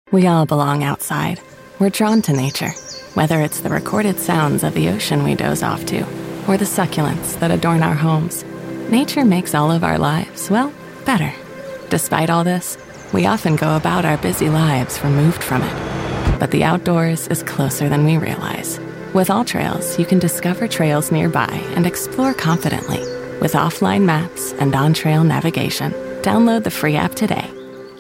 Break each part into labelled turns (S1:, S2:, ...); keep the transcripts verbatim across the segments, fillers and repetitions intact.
S1: We all belong outside. We're drawn to nature, whether it's the recorded sounds of the ocean we doze off to, or the succulents that adorn our homes. Nature makes all of our lives, well, better. Despite all this, we often go about our busy lives removed from it. But the outdoors is closer than we realize. With AllTrails, you can discover trails nearby and explore confidently. With offline maps and on-trail navigation, download the free app today.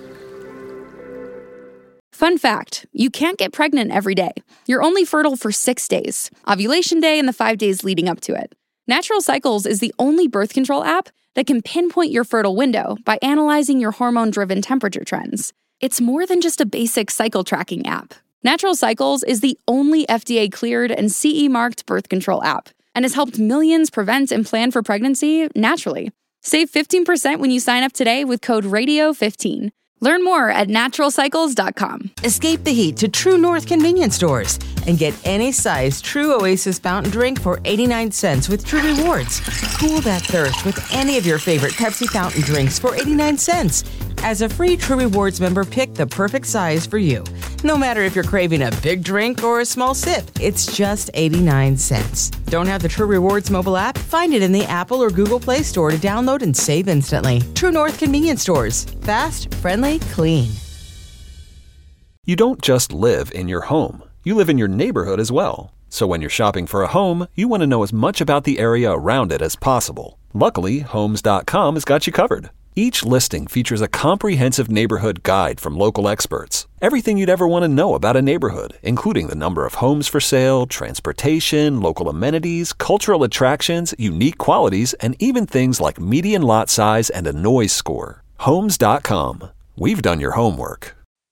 S2: Fun fact, you can't get pregnant every day. You're only fertile for six days, ovulation day and the five days leading up to it. Natural Cycles is the only birth control app that can pinpoint your fertile window by analyzing your hormone-driven temperature trends. It's more than just a basic cycle tracking app. Natural Cycles is the only F D A-cleared and C E-marked birth control app and has helped millions prevent and plan for pregnancy naturally. Save fifteen percent when you sign up today with code radio fifteen. Learn more at natural cycles dot com.
S3: Escape the heat to True North convenience stores and get any size True Oasis fountain drink for eighty-nine cents with True Rewards. Cool that thirst with any of your favorite Pepsi fountain drinks for eighty-nine cents. As a free True Rewards member, pick the perfect size for you. No matter if you're craving a big drink or a small sip, it's just eighty-nine cents. Don't have the True Rewards mobile app? Find it in the Apple or Google Play Store to download and save instantly. True North convenience stores. Fast, friendly, clean.
S4: You don't just live in your home. You live in your neighborhood as well. So when you're shopping for a home, you want to know as much about the area around it as possible. Luckily, Homes dot com has got you covered. Each listing features a comprehensive neighborhood guide from local experts. Everything you'd ever want to know about a neighborhood, including the number of homes for sale, transportation, local amenities, cultural attractions, unique qualities, and even things like median lot size and a noise score. Homes dot com. We've done your homework.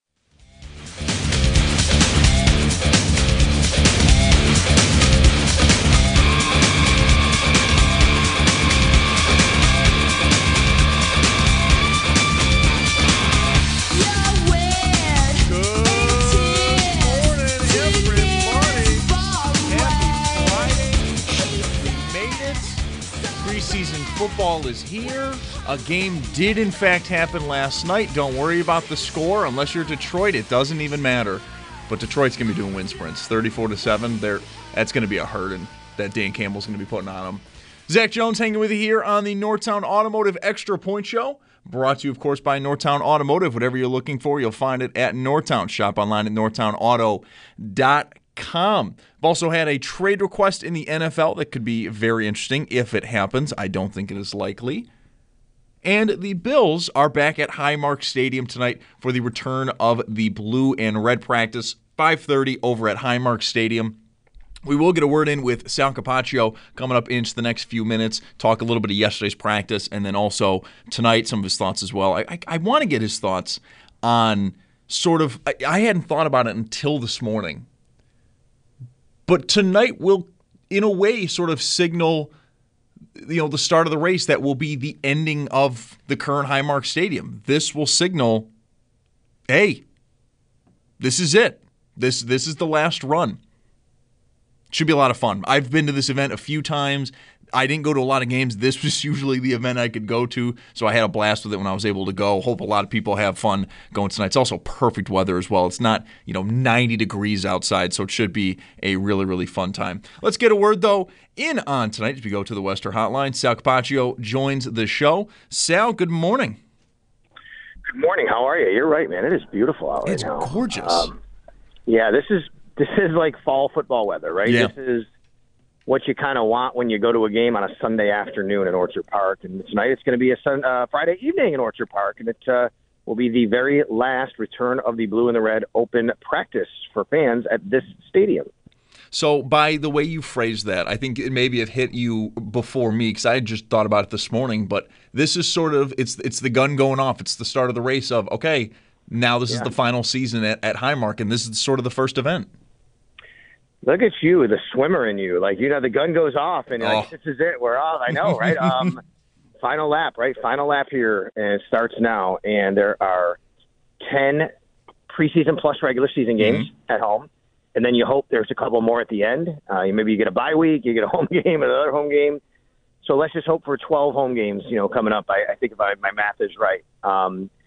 S5: Football is here. A game did in fact happen last night. Don't worry about the score unless you're Detroit. It doesn't even matter. But Detroit's going to be doing wind sprints. thirty-four to seven. They're, that's going to be a hurting that Dan Campbell's going to be putting on them. Zach Jones hanging with you here on the Northtown Automotive Extra Point Show. Brought to you, of course, by Northtown Automotive. Whatever you're looking for, you'll find it at Northtown. Shop online at northtown auto dot com. I've also had a trade request in the N F L that could be very interesting if it happens. I don't think it is likely. And the Bills are back at Highmark Stadium tonight for the return of the blue and red practice, five thirty over at Highmark Stadium. We will get a word in with Sal Capaccio coming up into the next few minutes, talk a little bit of yesterday's practice, and then also tonight some of his thoughts as well. I, I, I want to get his thoughts on sort of, I, I hadn't thought about it until this morning. But tonight will, in a way, sort of signal, you know, the start of the race that will be the ending of the current Highmark Stadium. This will signal, hey, this is it. This this is the last run. Should be a lot of fun. I've been to this event a few times. I didn't go to a lot of games. This was usually the event I could go to, so I had a blast with it when I was able to go. Hope a lot of people have fun going tonight. It's also perfect weather as well. It's not, you know, ninety degrees outside, so it should be a really, really fun time. Let's get a word, though, in on tonight as we go to the Western Hotline. Sal Capaccio joins the show. Sal, good morning.
S6: Good morning. How are you? You're right, man. It is beautiful out right
S5: it's
S6: now.
S5: It's gorgeous. Um,
S6: yeah, this is this is like fall football weather, right?
S5: Yeah.
S6: This is what you kind of want when you go to a game on a Sunday afternoon in Orchard Park. And tonight it's going to be a sun, uh, Friday evening in Orchard Park, and it uh, will be the very last return of the blue and the red open practice for fans at this stadium.
S5: So by the way you phrased that, I think it maybe have hit you before me because I had just thought about it this morning, but this is sort of, it's it's the gun going off. It's the start of the race of, okay, now this yeah. is the final season at, at Highmark, and this is sort of the first event.
S6: Look at you, the swimmer in you. Like, you know, the gun goes off, and you're
S5: oh.
S6: like, this is it. We're off. I know, right? um, final lap, right? Final lap here, and it starts now. And there are ten preseason plus regular season games mm-hmm. at home. And then you hope there's a couple more at the end. Uh, maybe you get a bye week, you get a home game, another home game. So let's just hope for twelve home games, you know, coming up. I, I think if I, my math is right. Um,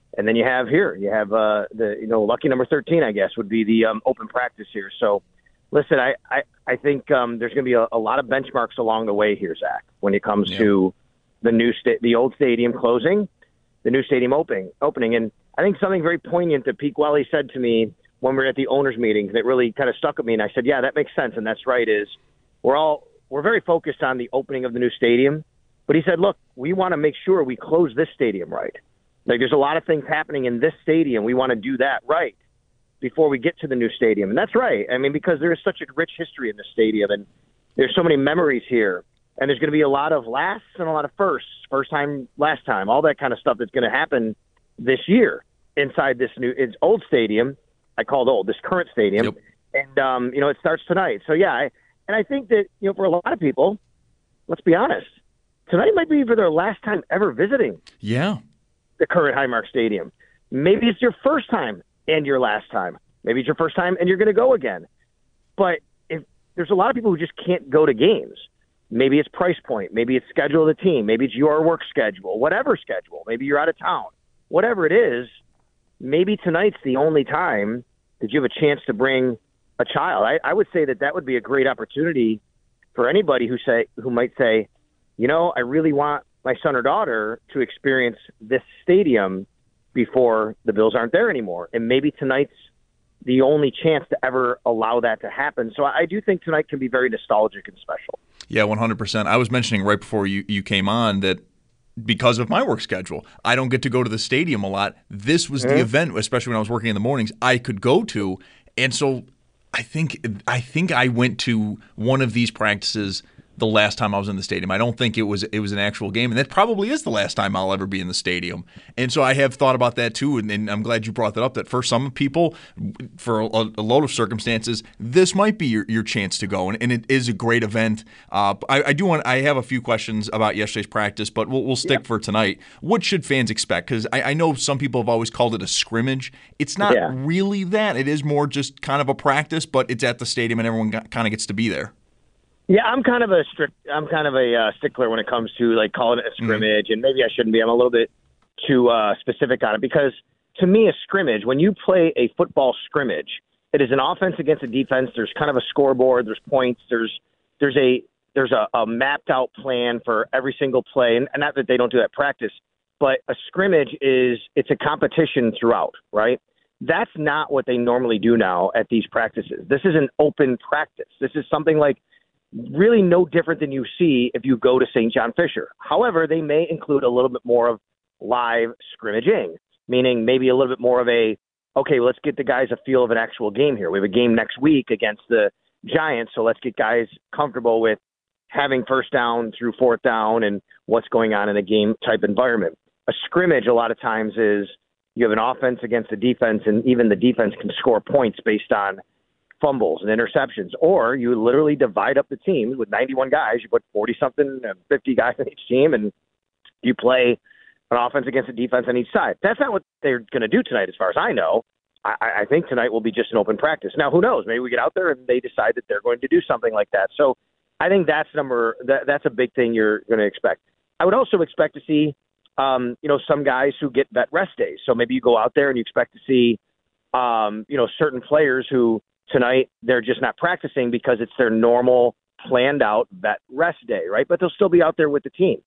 S6: And then you have here, you have uh, the, you know, lucky number thirteen, I guess, would be the um, open practice here. So, listen, I, I, I think um, there's going to be a, a lot of benchmarks along the way here, Zach, when it comes yeah. to the new sta- the old stadium closing, the new stadium opening. opening. And I think something very poignant that Pete Gwelly said to me when we were at the owners' meetings that really kind of stuck with me, and I said, yeah, that makes sense, and that's right, is we're all we're very focused on the opening of the new stadium. But he said, look, we want to make sure we close this stadium right. Like, there's a lot of things happening in this stadium. We want to do that right before we get to the new stadium. And that's right. I mean, because there is such a rich history in this stadium, and there's so many memories here. And there's going to be a lot of lasts and a lot of firsts, first time, last time, all that kind of stuff that's going to happen this year inside this new, it's old stadium. I called old, this current stadium. Yep. And, um, you know, it starts tonight. So, yeah, I, and I think that, you know, for a lot of people, let's be honest, tonight might be for their last time ever visiting.
S5: Yeah.
S6: The current Highmark Stadium. Maybe it's your first time and your last time. Maybe it's your first time and you're going to go again. But if there's a lot of people who just can't go to games. Maybe it's price point. Maybe it's schedule of the team. Maybe it's your work schedule, whatever schedule. Maybe you're out of town. Whatever it is, maybe tonight's the only time that you have a chance to bring a child. I, I would say that that would be a great opportunity for anybody who say who might say, you know, I really want my son or daughter to experience this stadium before the Bills aren't there anymore. And maybe tonight's the only chance to ever allow that to happen. So I do think tonight can be very nostalgic and special.
S5: Yeah, one hundred percent. I was mentioning right before you, you came on that because of my work schedule, I don't get to go to the stadium a lot. This was mm-hmm. the event, especially when I was working in the mornings, I could go to. And so I think I think I went to one of these practices the last time I was in the stadium. I don't think it was it was an actual game, and that probably is the last time I'll ever be in the stadium. And so I have thought about that too, and, and I'm glad you brought that up, that for some people, for a, a load of circumstances, this might be your, your chance to go, and, and it is a great event. Uh, I, I do want I have a few questions about yesterday's practice, but we'll, we'll stick yeah. for tonight. What should fans expect? Because I, I know some people have always called it a scrimmage. It's not yeah. really that. It is more just kind of a practice, but it's at the stadium, and everyone got, kind of gets to be there.
S6: Yeah, I'm kind of a strict. I'm kind of a uh, stickler when it comes to like calling it a scrimmage, mm-hmm. and maybe I shouldn't be. I'm a little bit too uh, specific on it because to me, a scrimmage, when you play a football scrimmage, it is an offense against a defense. There's kind of a scoreboard. There's points. There's there's a there's a, a mapped out plan for every single play, and, and not that they don't do that practice, but a scrimmage is it's a competition throughout, right? That's not what they normally do now at these practices. This is an open practice. This is something like really no different than you see if you go to Saint John Fisher. However, they may include a little bit more of live scrimmaging, meaning maybe a little bit more of a, okay, well, let's get the guys a feel of an actual game here. We have a game next week against the Giants, so let's get guys comfortable with having first down through fourth down and what's going on in a game type environment. A scrimmage a lot of times is you have an offense against a defense, and even the defense can score points based on fumbles and interceptions, or you literally divide up the teams with ninety-one guys. You put forty-something, fifty guys on each team, and you play an offense against a defense on each side. That's not what they're going to do tonight, as far as I know. I, I think tonight will be just an open practice. Now, who knows? Maybe we get out there and they decide that they're going to do something like that. So I think that's number that, that's a big thing you're going to expect. I would also expect to see, um, you know, some guys who get vet rest days. So maybe you go out there and you expect to see, um, you know, certain players who tonight they're just not practicing because it's their normal planned out vet rest day, right? But they'll still be out there with the team.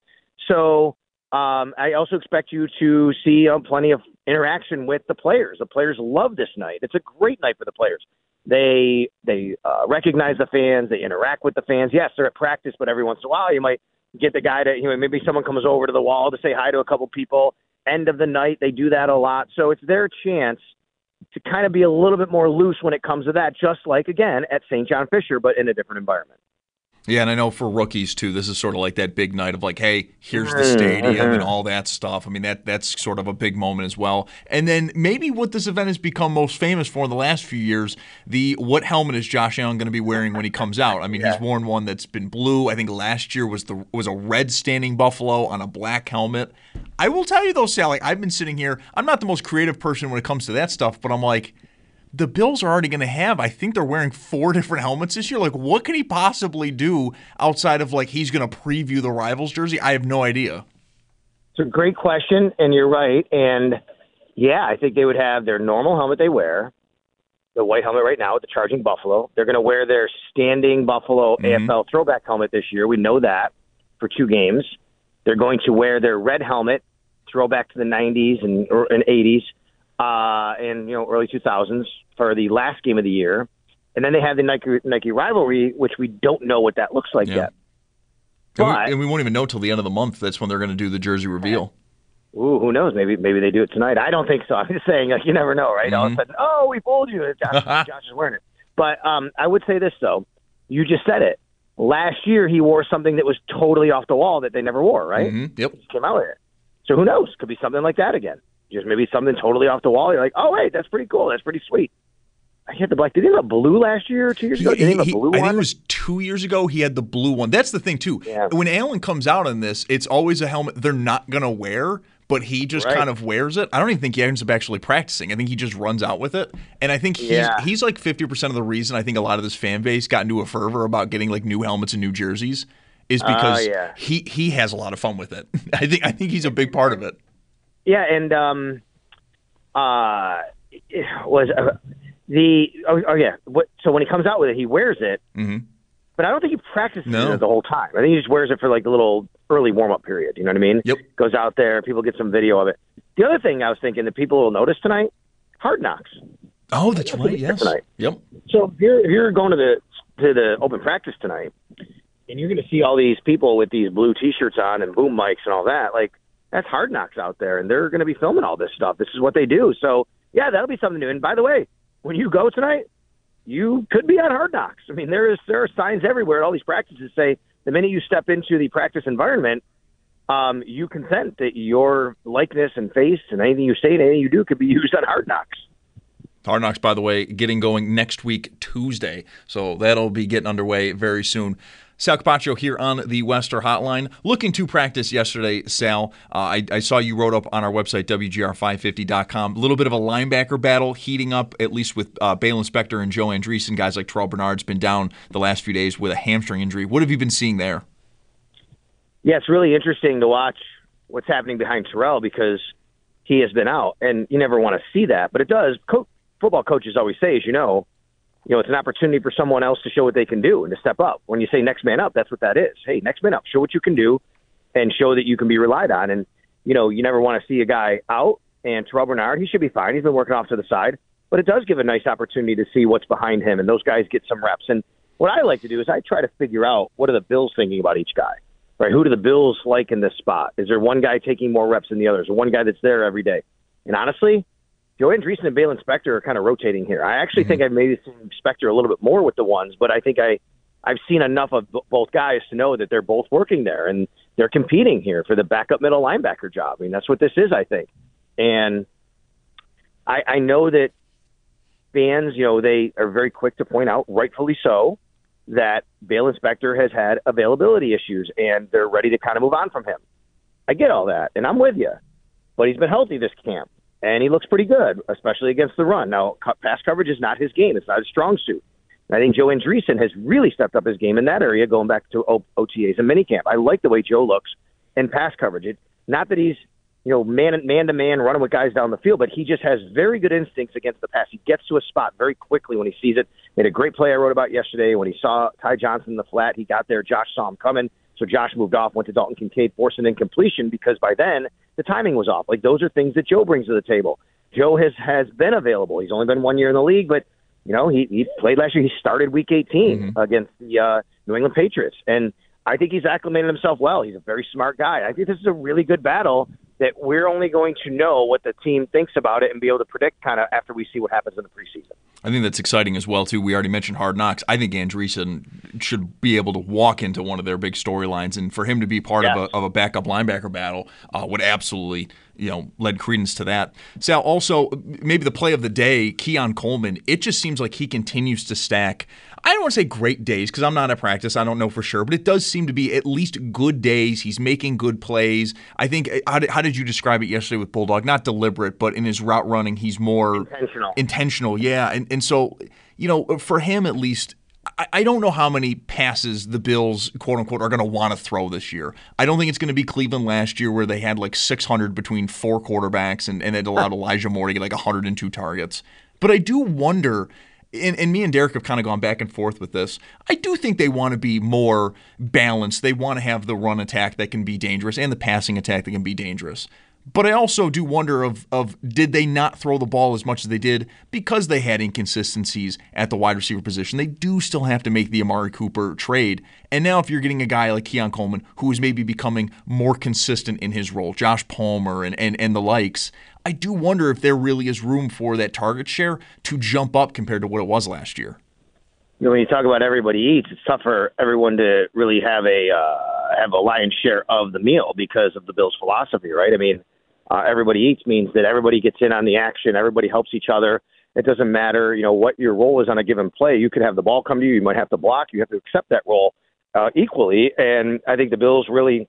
S6: So um, I also expect you to see uh, plenty of interaction with the players. The players love this night. It's a great night for the players. They they uh, recognize the fans. They interact with the fans. Yes, they're at practice, but every once in a while you might get the guy to, you know, maybe someone comes over to the wall to say hi to a couple people. End of the night, they do that a lot. So it's their chance to kind of be a little bit more loose when it comes to that, just like, again, at Saint John Fisher, but in a different environment.
S5: Yeah, and I know for rookies, too, this is sort of like that big night of like, hey, here's the stadium mm-hmm. and all that stuff. I mean, that that's sort of a big moment as well. And then maybe what this event has become most famous for in the last few years, the what helmet is Josh Allen going to be wearing when he comes out? I mean, yeah. he's worn one that's been blue. I think last year was the was a red standing buffalo on a black helmet. I will tell you, though, Sally, I've been sitting here. I'm not the most creative person when it comes to that stuff, but I'm like, the Bills are already going to have, I think they're wearing four different helmets this year. Like, what can he possibly do outside of, like, he's going to preview the Rivals jersey? I have no idea.
S6: It's a great question, and you're right. And Yeah, I think they would have their normal helmet they wear, the white helmet right now with the Charging Buffalo. They're going to wear their standing Buffalo mm-hmm. A F L throwback helmet this year. We know that for two games. They're going to wear their red helmet, throwback to the nineties and, and eighties, uh, and you know early two thousands for the last game of the year. And then they have the Nike Nike rivalry, which we don't know what that looks like
S5: yeah.
S6: yet.
S5: But,
S6: and, we,
S5: and we won't even know till the end of the month. That's when they're going to do the jersey reveal.
S6: Ooh, who knows? Maybe maybe they do it tonight. I don't think so. I'm just saying, like, you never know, right? Mm-hmm. All of a sudden, oh, we fooled you. Josh, Josh is wearing it. But um, I would say this, though. You just said it. Last year, he wore something that was totally off the wall that they never wore, right?
S5: Mm-hmm. Yep.
S6: He just came out with it. So who knows? Could be something like that again. Just maybe something totally off the wall. You're like, oh, wait, that's pretty cool. That's pretty sweet. I had the black. Did he have a blue last year or two years
S5: he,
S6: ago? Did he, he have a blue
S5: I
S6: one?
S5: I think it was two years ago he had the blue one. That's the thing, too.
S6: Yeah.
S5: When Allen comes out on this, it's always a helmet they're not going to wear, but he just
S6: right.
S5: kind of wears it. I don't even think he ends up actually practicing. I think he just runs out with it. And I think he's,
S6: yeah.
S5: he's like fifty percent of the reason I think a lot of this fan base got into a fervor about getting like new helmets and new jerseys is because
S6: uh, yeah.
S5: he, he has a lot of fun with it. I think I think he's a big part of it.
S6: Yeah, and um, uh, it was uh, the oh, oh yeah. What, so when he comes out with it, he wears it.
S5: Mm-hmm.
S6: But I don't think he practices
S5: no.
S6: it the whole time. I think he just wears it for like a little early warm-up period. You know what I mean?
S5: Yep.
S6: Goes out there, people get some video of it. The other thing I was thinking that people will notice tonight, Hard Knocks.
S5: Oh, that's right. Yes.
S6: Tonight.
S5: Yep.
S6: So if you're if you're going to the to the open practice tonight, and you're going to see all these people with these blue T-shirts on and boom mics and all that, like that's Hard Knocks out there, and they're going to be filming all this stuff. This is what they do. So yeah, that'll be something new. And by the way, when you go tonight, you could be on Hard Knocks. I mean, there is there are signs everywhere at all these practices say the minute you step into the practice environment, um, you consent that your likeness and face and anything you say and anything you do could be used on Hard Knocks.
S5: Hard Knocks, by the way, getting going next week, Tuesday. So that'll be getting underway very soon. Sal Capaccio here on the Wester Hotline. Looking to practice yesterday, Sal. Uh, I, I saw you wrote up on our website, W G R five fifty dot com. A little bit of a linebacker battle heating up, at least with uh, Balin Spector and Joe Andreessen. Guys like Terrell Bernard's been down the last few days with a hamstring injury. What have you been seeing there?
S6: Yeah, it's really interesting to watch what's happening behind Terrell because he has been out. And you never want to see that, but it does. Co- football coaches always say, as you know, you know, it's an opportunity for someone else to show what they can do and to step up. When you say next man up, that's what that is. Hey, next man up, show what you can do and show that you can be relied on. And, you know, you never want to see a guy out. And Terrell Bernard, he should be fine. He's been working off to the side. But it does give a nice opportunity to see what's behind him, and those guys get some reps. And what I like to do is I try to figure out what are the Bills thinking about each guy, right? Who do the Bills like in this spot? Is there one guy taking more reps than the others, or one guy that's there every day? And honestly, Joe Andreessen and Balin Spector are kind of rotating here. I actually mm-hmm. think I've maybe seen Spector a little bit more with the ones, but I think I, I've seen enough of b- both guys to know that they're both working there, and they're competing here for the backup middle linebacker job. I mean, that's what this is, I think. And I, I know that fans, you know, they are very quick to point out, rightfully so, that Balin Spector has had availability issues, and they're ready to kind of move on from him. I get all that, and I'm with you. But he's been healthy this camp. And he looks pretty good, especially against the run. Now, pass coverage is not his game. It's not his strong suit. And I think Joe Andreessen has really stepped up his game in that area going back to o- OTAs and minicamp. I like the way Joe looks in pass coverage. It, not that he's, you know, man, man-to-man running with guys down the field, but he just has very good instincts against the pass. He gets to a spot very quickly when he sees it. He had a great play I wrote about yesterday. When he saw Ty Johnson in the flat, he got there. Josh saw him coming. So Josh moved off, went to Dalton Kincaid, forced an incompletion because by then the timing was off. Like, those are things that Joe brings to the table. Joe has, has been available. He's only been one year in the league, but, you know, he, he played last year. He started week eighteen mm-hmm. against the uh, New England Patriots. And I think he's acclimated himself well. He's a very smart guy. I think this is a really good battle that we're only going to know what the team thinks about it and be able to predict kind of after we see what happens in the preseason.
S5: I think that's exciting as well, too. We already mentioned Hard Knocks. I think Andreessen should be able to walk into one of their big storylines, and for him to be part
S6: yes.
S5: of, a, of a backup linebacker battle uh, would absolutely, you know, lend credence to that. Sal, also, maybe the play of the day, Keon Coleman, it just seems like he continues to stack. I don't want to say great days because I'm not at practice. I don't know for sure, but it does seem to be at least good days. He's making good plays. I think, how did, how did you describe it yesterday with Bulldog? Not deliberate, but in his route running, he's more
S6: intentional.
S5: Intentional, yeah. And and so, you know, for him at least, I, I don't know how many passes the Bills, quote unquote, are going to want to throw this year. I don't think it's going to be Cleveland last year where they had like six hundred between four quarterbacks and, and it allowed Elijah Moore to get like one hundred two targets. But I do wonder, and, and me and Derek have kind of gone back and forth with this, I do think they want to be more balanced. They want to have the run attack that can be dangerous and the passing attack that can be dangerous. But I also do wonder of of did they not throw the ball as much as they did because they had inconsistencies at the wide receiver position. They do still have to make the Amari Cooper trade. And now if you're getting a guy like Keon Coleman who is maybe becoming more consistent in his role, Josh Palmer and, and, and the likes, I do wonder if there really is room for that target share to jump up compared to what it was last year.
S6: You know, when you talk about everybody eats, it's tough for everyone to really have a uh, have a lion's share of the meal because of the Bills' philosophy, right? I mean, uh, everybody eats means that everybody gets in on the action, everybody helps each other. It doesn't matter, you know, what your role is on a given play. You could have the ball come to you, you might have to block, you have to accept that role uh, equally. And I think the Bills really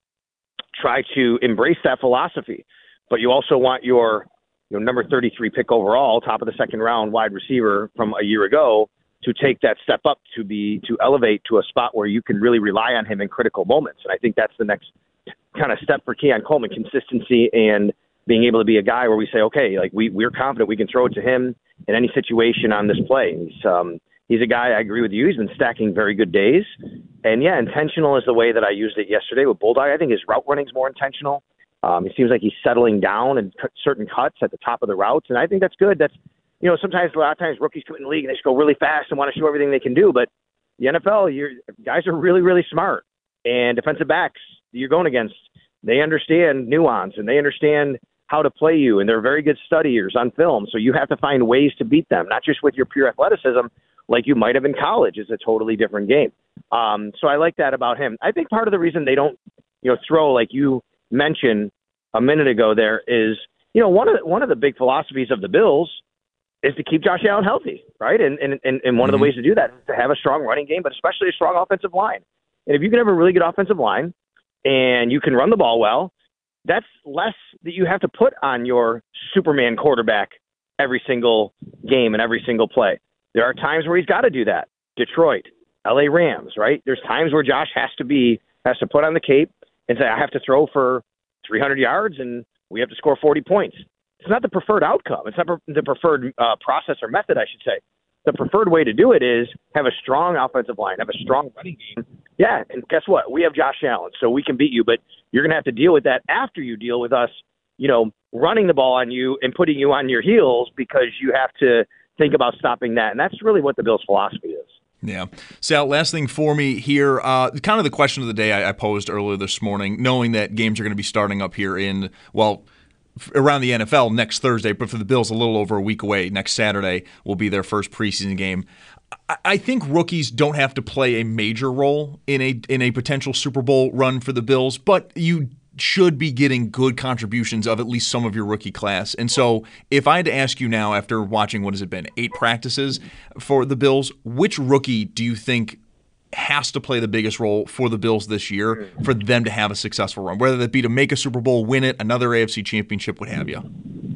S6: try to embrace that philosophy. But you also want your, you know, number thirty-three pick overall, top of the second round wide receiver from a year ago, to take that step up to be to elevate to a spot where you can really rely on him in critical moments. And I think that's the next kind of step for Keon Coleman, consistency and being able to be a guy where we say, okay, like we, we're confident we can throw it to him in any situation on this play. He's, um, he's a guy, I agree with you, he's been stacking very good days. And yeah, intentional is the way that I used it yesterday with Bulldog. I think his route running is more intentional. Um, it seems like he's settling down and cut certain cuts at the top of the routes. And I think that's good. That's, you know, sometimes a lot of times rookies come in the league and they just go really fast and want to show everything they can do. But the N F L, you're, guys are really, really smart. And defensive backs you're going against, they understand nuance and they understand how to play you. And they're very good studiers on film. So you have to find ways to beat them, not just with your pure athleticism like you might have in college. It's a totally different game. Um, so I like that about him. I think part of the reason they don't, you know, throw like you mentioned a minute ago there is, you know, one of the, one of the big philosophies of the Bills is to keep Josh Allen healthy, right? And and, and, and one mm-hmm. of the ways to do that is to have a strong running game, but especially a strong offensive line. And if you can have a really good offensive line and you can run the ball well, that's less that you have to put on your Superman quarterback every single game and every single play. There are times where he's got to do that. Detroit, L A Rams, right? There's times where Josh has to be has to put on the cape and say, I have to throw for three hundred yards and we have to score forty points. It's not the preferred outcome. It's not the preferred uh, process or method, I should say. The preferred way to do it is have a strong offensive line, have a strong running game. Yeah, and guess what? We have Josh Allen, so we can beat you, but you're going to have to deal with that after you deal with us, you know, running the ball on you and putting you on your heels because you have to think about stopping that. And that's really what the Bills' philosophy is.
S5: Yeah. Sal, last thing for me here, uh, kind of the question of the day I, I posed earlier this morning, knowing that games are going to be starting up here in, well, around the N F L next Thursday, but for the Bills a little over a week away. Next Saturday will be their first preseason game. I, I think rookies don't have to play a major role in a in a potential Super Bowl run for the Bills, but you should be getting good contributions of at least some of your rookie class. And so if I had to ask you now, after watching, what has it been, eight practices for the Bills, which rookie do you think has to play the biggest role for the Bills this year for them to have a successful run, whether that be to make a Super Bowl, win it, another A F C championship, what have you?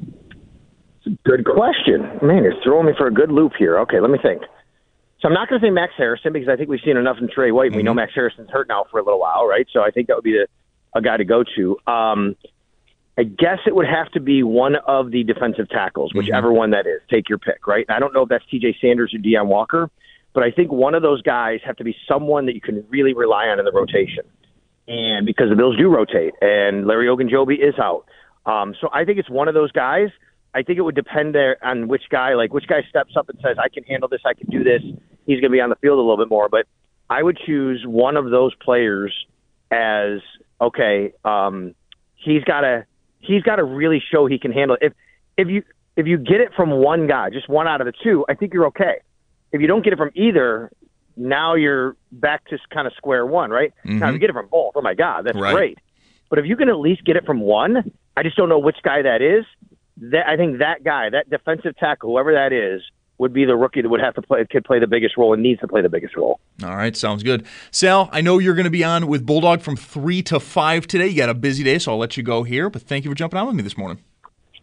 S6: It's a good question. Man, you're throwing me for a good loop here. Okay, let me think. So I'm not going to say Max Harrison because I think we've seen enough in Trey White. Mm-hmm. We know Max Harrison's hurt now for a little while, right? So I think that would be the, a guy to go to. Um, I guess it would have to be one of the defensive tackles, whichever mm-hmm. one that is. Take your pick, right? I don't know if that's T J Sanders or Deion Walker, but I think one of those guys have to be someone that you can really rely on in the rotation. And because the Bills do rotate, and Larry Ogunjobi is out. Um, so I think it's one of those guys. I think it would depend there on which guy, like which guy steps up and says, I can handle this, I can do this. He's going to be on the field a little bit more. But I would choose one of those players as, okay, um, he's got to he's got to really show he can handle it. If, if, you, if you get it from one guy, just one out of the two, I think you're okay. If you don't get it from either, now you're back to kind of square one, right? Mm-hmm. Now, if you get it from both, oh, my God, that's right. Great. But if you can at least get it from one, I just don't know which guy that is. That I think that guy, that defensive tackle, whoever that is, would be the rookie that would have to play, could play the biggest role and needs to play the biggest role.
S5: All right, sounds good. Sal, I know you're going to be on with Bulldog from three to five today. You got a busy day, so I'll let you go here. But thank you for jumping on with me this morning.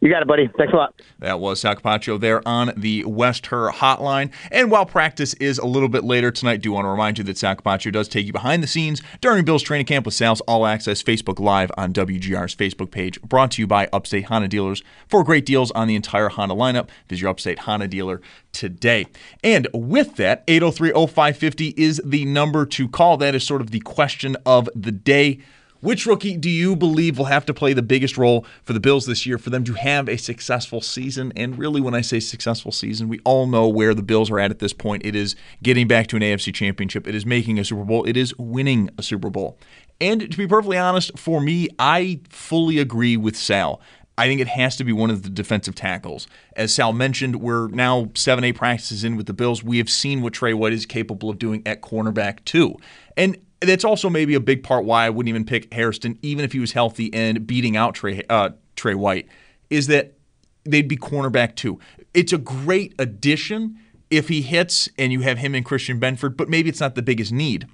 S6: You got it, buddy. Thanks a lot.
S5: That was Sal Capaccio there on the West Her Hotline. And while practice is a little bit later tonight, I do want to remind you that Sal Capaccio does take you behind the scenes during Bills training camp with Sal's All Access Facebook Live on W G R's Facebook page, brought to you by Upstate Honda Dealers for great deals on the entire Honda lineup. Visit your Upstate Honda dealer today. And with that, eight oh three oh five five oh is the number to call. That is sort of the question of the day. Which rookie do you believe will have to play the biggest role for the Bills this year for them to have a successful season? And really, when I say successful season, we all know where the Bills are at at this point. It is getting back to an A F C championship. It is making a Super Bowl. It is winning a Super Bowl. And to be perfectly honest, for me, I fully agree with Sal. I think it has to be one of the defensive tackles. As Sal mentioned, we're now seven, eight practices in with the Bills. We have seen what Trey White is capable of doing at cornerback, too. And that's also maybe a big part why I wouldn't even pick Hairston, even if he was healthy and beating out Trey, uh, Trey White, is that they'd be cornerback too. It's a great addition if he hits and you have him and Christian Benford, but maybe it's not the biggest need.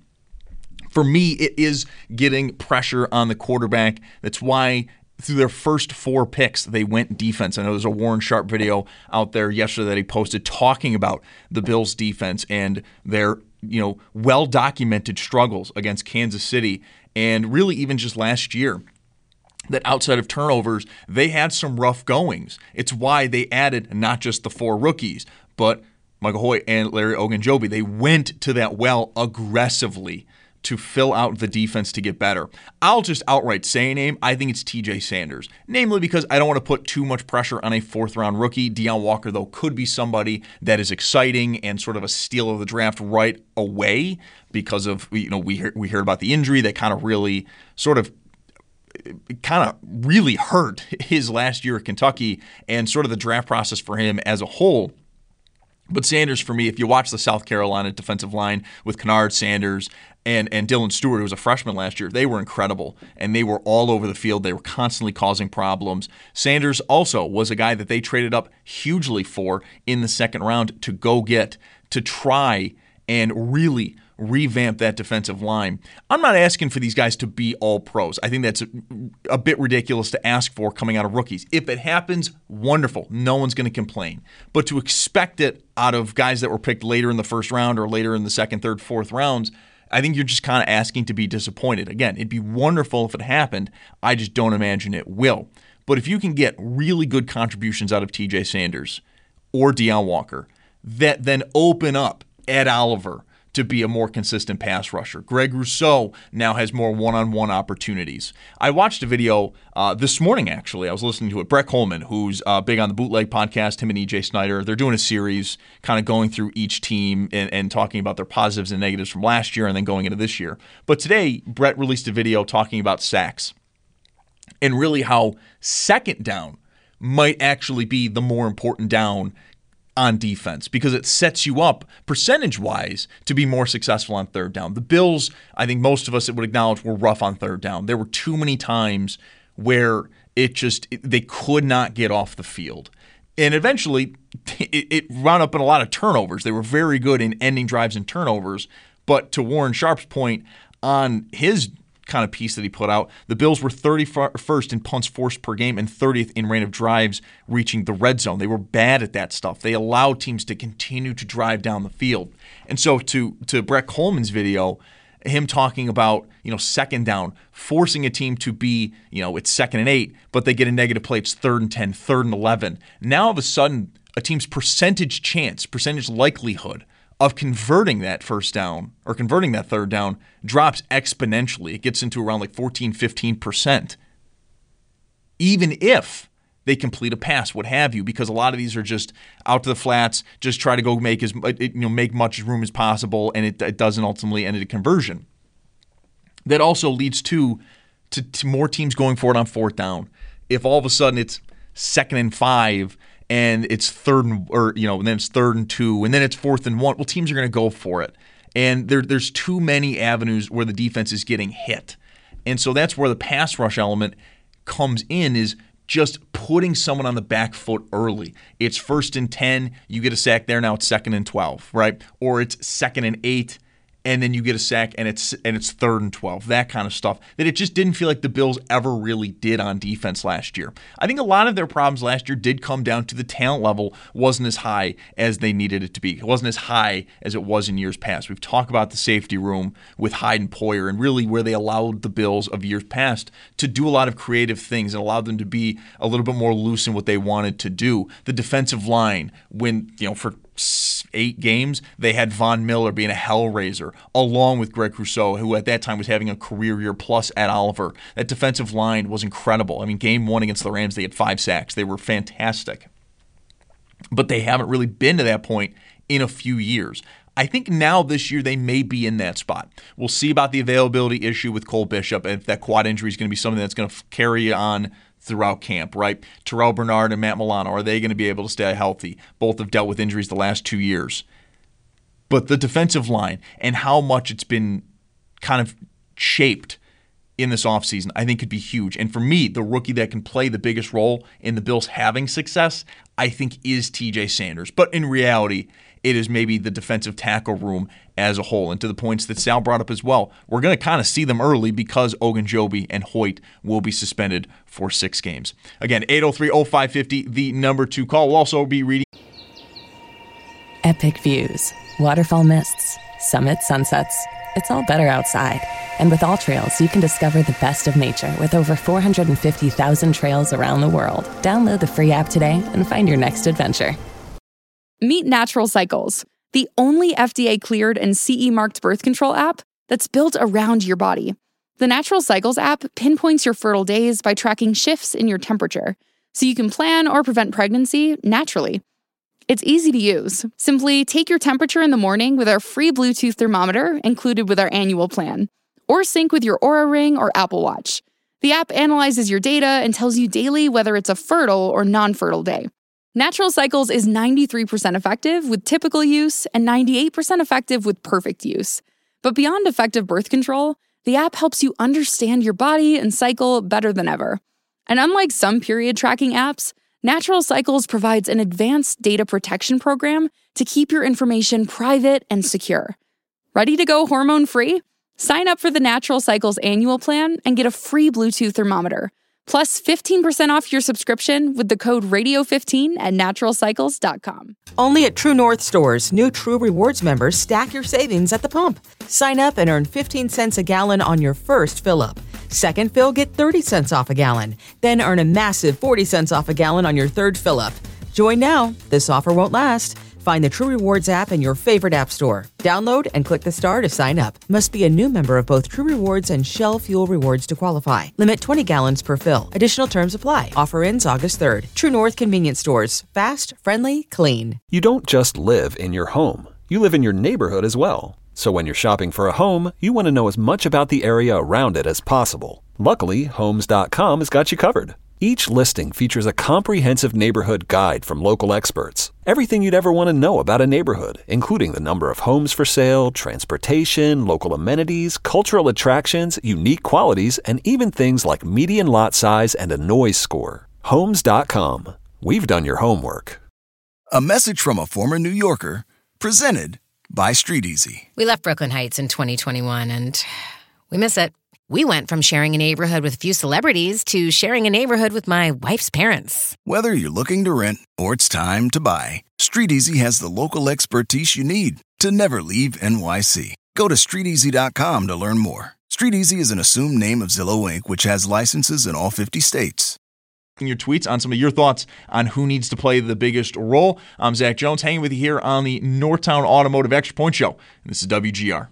S5: For me, it is getting pressure on the quarterback. That's why through their first four picks, they went defense. I know there's a Warren Sharp video out there yesterday that he posted talking about the Bills' defense and their you know, well-documented struggles against Kansas City, and really even just last year, that outside of turnovers, they had some rough goings. It's why they added not just the four rookies, but Michael Hoyt and Larry Ogunjobi. They went to that well aggressively to fill out the defense to get better. I'll just outright say a name. I think it's T J Sanders, namely because I don't want to put too much pressure on a fourth-round rookie. Deion Walker, though, could be somebody that is exciting and sort of a steal of the draft right away because of, you know, we hear, we heard about the injury that kind of really sort of kind of really hurt his last year at Kentucky and sort of the draft process for him as a whole. But Sanders, for me, if you watch the South Carolina defensive line with Kennard, Sanders, and, and Dylan Stewart, who was a freshman last year, they were incredible, and they were all over the field. They were constantly causing problems. Sanders also was a guy that they traded up hugely for in the second round to go get, to try and really revamp that defensive line. I'm not asking for these guys to be all pros. I think that's a, a bit ridiculous to ask for coming out of rookies. If it happens, wonderful. No one's going to complain. But to expect it out of guys that were picked later in the first round or later in the second, third, fourth rounds, I think you're just kind of asking to be disappointed. Again, it'd be wonderful if it happened. I just don't imagine it will. But if you can get really good contributions out of T J Sanders or Deion Walker that then open up Ed Oliver to be a more consistent pass rusher. Greg Rousseau now has more one-on-one opportunities. I watched a video uh, this morning, actually. I was listening to it. Brett Coleman, who's uh, big on the Bootleg podcast, him and E J Snyder, they're doing a series kind of going through each team and, and talking about their positives and negatives from last year and then going into this year. But today, Brett released a video talking about sacks and really how second down might actually be the more important down on defense because it sets you up percentage-wise to be more successful on third down. The Bills, I think most of us would acknowledge, were rough on third down. There were too many times where it just it, they could not get off the field. And eventually, it, it wound up in a lot of turnovers. They were very good in ending drives and turnovers. But to Warren Sharp's point on his kind of piece that he put out, the Bills were thirty-first in punts forced per game and thirtieth in rate of drives reaching the red zone. They were bad at that stuff. They allowed teams to continue to drive down the field. And so to to Brett Coleman's video, him talking about, you know, second down, forcing a team to be, you know, it's second and eight, but they get a negative play, it's third and ten, third and eleven. Now all of a sudden, a team's percentage chance, percentage likelihood of converting that first down or converting that third down drops exponentially. It gets into around like fourteen, fifteen percent. Even if they complete a pass, what have you, because a lot of these are just out to the flats, just try to go make as you know make much room as possible, and it, it doesn't ultimately end in a conversion. That also leads to, to to more teams going for it on fourth down. If all of a sudden it's second and five and it's third and, or you know, and then it's third and two, and then it's fourth and one, well, teams are going to go for it. And there, there's too many avenues where the defense is getting hit. And so that's where the pass rush element comes in, is just putting someone on the back foot early. It's first and ten, you get a sack there, now it's second and twelve, right? Or it's second and eight, and then you get a sack and it's and it's third and twelve, that kind of stuff, that it just didn't feel like the Bills ever really did on defense last year. I think a lot of their problems last year did come down to the talent level wasn't as high as they needed it to be. It wasn't as high as it was in years past. We've talked about the safety room with Hyde and Poyer and really where they allowed the Bills of years past to do a lot of creative things and allowed them to be a little bit more loose in what they wanted to do. The defensive line, when, you know, for eight games, they had Von Miller being a hellraiser, along with Greg Rousseau, who at that time was having a career year, plus Ed Oliver. That defensive line was incredible. I mean, game one against the Rams, they had five sacks. They were fantastic. But they haven't really been to that point in a few years. I think now this year they may be in that spot. We'll see about the availability issue with Cole Bishop, and if that quad injury is going to be something that's going to carry on throughout camp, right? Terrell Bernard and Matt Milano, are they going to be able to stay healthy? Both have dealt with injuries the last two years. But the defensive line and how much it's been kind of shaped in this offseason, I think could be huge. And for me, the rookie that can play the biggest role in the Bills having success, I think is T J Sanders. But in reality, it is maybe the defensive tackle room as a whole. And to the points that Sal brought up as well, we're going to kind of see them early because Ogunjobi and Hoyt will be suspended for six games. Again, eight oh three oh five five oh, the number two call. We'll also be reading
S1: Epic views, waterfall mists, summit sunsets. It's all better outside. And with AllTrails, you can discover the best of nature with over four hundred fifty thousand trails around the world. Download the free app today and find your next adventure.
S2: Meet Natural Cycles, the only F D A-cleared and C E-marked birth control app that's built around your body. The Natural Cycles app pinpoints your fertile days by tracking shifts in your temperature, so you can plan or prevent pregnancy naturally. It's easy to use. Simply take your temperature in the morning with our free Bluetooth thermometer included with our annual plan, or sync with your Oura Ring or Apple Watch. The app analyzes your data and tells you daily whether it's a fertile or non-fertile day. Natural Cycles is ninety-three percent effective with typical use and ninety-eight percent effective with perfect use. But beyond effective birth control, the app helps you understand your body and cycle better than ever. And unlike some period tracking apps, Natural Cycles provides an advanced data protection program to keep your information private and secure. Ready to go hormone-free? Sign up for the Natural Cycles annual plan and get a free Bluetooth thermometer, plus fifteen percent off your subscription with the code radio fifteen at natural cycles dot com.
S3: Only at True North stores, new True Rewards members stack your savings at the pump. Sign up and earn fifteen cents a gallon on your first fill-up. Second fill, get thirty cents off a gallon. Then earn a massive forty cents off a gallon on your third fill-up. Join now. This offer won't last. Find the True Rewards app in your favorite app store. Download and click the star to sign up. Must be a new member of both True Rewards and Shell Fuel Rewards to qualify. Limit twenty gallons per fill. Additional terms apply. Offer ends August third. True North Convenience Stores. Fast, friendly, clean.
S4: You don't just live in your home. You live in your neighborhood as well. So when you're shopping for a home, you want to know as much about the area around it as possible. Luckily, Homes dot com has got you covered. Each listing features a comprehensive neighborhood guide from local experts. Everything you'd ever want to know about a neighborhood, including the number of homes for sale, transportation, local amenities, cultural attractions, unique qualities, and even things like median lot size and a noise score. Homes dot com. We've done your homework.
S7: A message from a former New Yorker, presented by StreetEasy.
S8: We left Brooklyn Heights in twenty twenty-one, and we miss it. We went from sharing a neighborhood with a few celebrities to sharing a neighborhood with my wife's parents.
S7: Whether you're looking to rent or it's time to buy, StreetEasy has the local expertise you need to never leave N Y C. Go to street easy dot com to learn more. StreetEasy is an assumed name of Zillow Incorporated, which has licenses in all fifty states.
S5: Your tweets on some of your thoughts on who needs to play the biggest role. I'm Zach Jones, hanging with you here on the Northtown Automotive Extra Point Show. And this is W G R.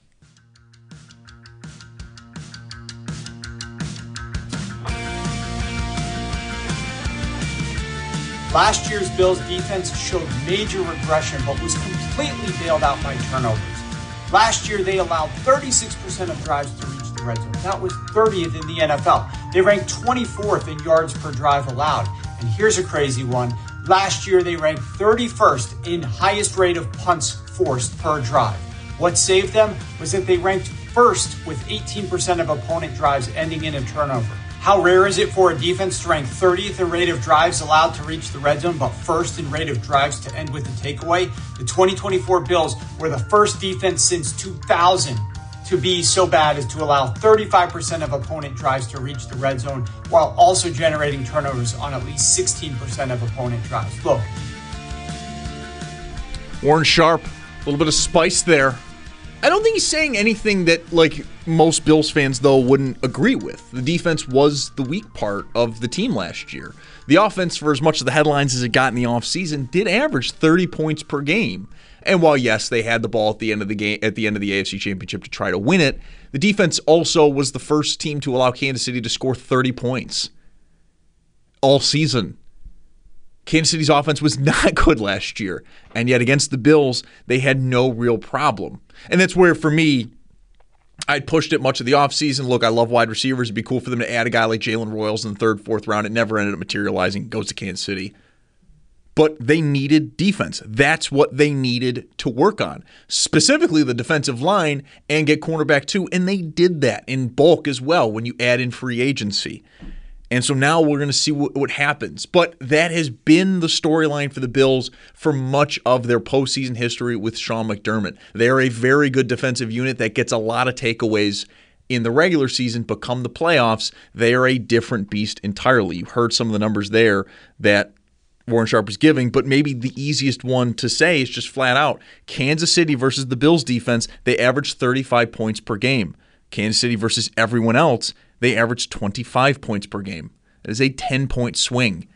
S9: Last year's Bills defense showed major regression, but was completely bailed out by turnovers. Last year, they allowed thirty-six percent of drives to reach the red zone. That was thirtieth in the N F L. They ranked twenty-fourth in yards per drive allowed. And here's a crazy one. Last year, they ranked thirty-first in highest rate of punts forced per drive. What saved them was that they ranked first with eighteen percent of opponent drives ending in a turnover. How rare is it for a defense to rank thirtieth in rate of drives allowed to reach the red zone, but first in rate of drives to end with a takeaway? The twenty twenty-four Bills were the first defense since two thousand to be so bad as to allow thirty-five percent of opponent drives to reach the red zone while also generating turnovers on at least sixteen percent of opponent drives. Look.
S5: Warren Sharp, a little bit of spice there. I don't think he's saying anything that, like, most Bills fans, though, wouldn't agree with. The defense was the weak part of the team last year. The offense, for as much of the headlines as it got in the offseason, did average thirty points per game. And while, yes, they had the ball at the end of the game, at the end of the A F C Championship to try to win it, the defense also was the first team to allow Kansas City to score thirty points all season. Kansas City's offense was not good last year, and yet against the Bills, they had no real problem. And that's where, for me, I'd pushed it much of the offseason. Look, I love wide receivers. It'd be cool for them to add a guy like Jalen Royals in the third, fourth round. It never ended up materializing. It goes to Kansas City. But they needed defense. That's what they needed to work on, specifically the defensive line and get cornerback too. And they did that in bulk as well when you add in free agency. And so now we're going to see what, what happens. But that has been the storyline for the Bills for much of their postseason history with Sean McDermott. They're a very good defensive unit that gets a lot of takeaways in the regular season, but come the playoffs, they are a different beast entirely. You heard some of the numbers there that Warren Sharp is giving, but maybe the easiest one to say is just flat out. Kansas City versus the Bills defense, they averaged thirty-five points per game. Kansas City versus everyone else, they averaged twenty-five points per game. That is a ten-point swing.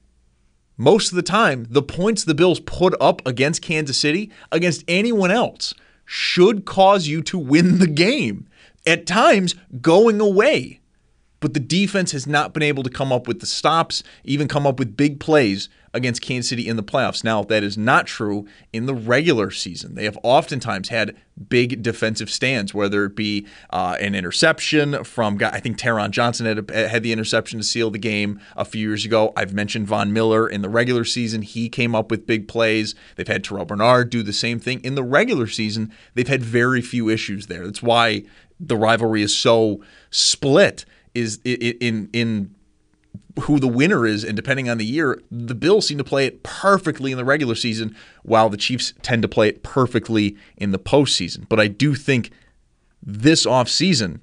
S5: Most of the time, the points the Bills put up against Kansas City, against anyone else, should cause you to win the game. At times, going away. But the defense has not been able to come up with the stops, even come up with big plays against Kansas City in the playoffs. Now, that is not true in the regular season. They have oftentimes had big defensive stands, whether it be uh, an interception from, I think Taron Johnson had, had the interception to seal the game a few years ago. I've mentioned Von Miller in the regular season. He came up with big plays. They've had Terrell Bernard do the same thing. In the regular season, they've had very few issues there. That's why the rivalry is so split. Is in in who the winner is, and depending on the year, the Bills seem to play it perfectly in the regular season, while the Chiefs tend to play it perfectly in the postseason. But I do think this offseason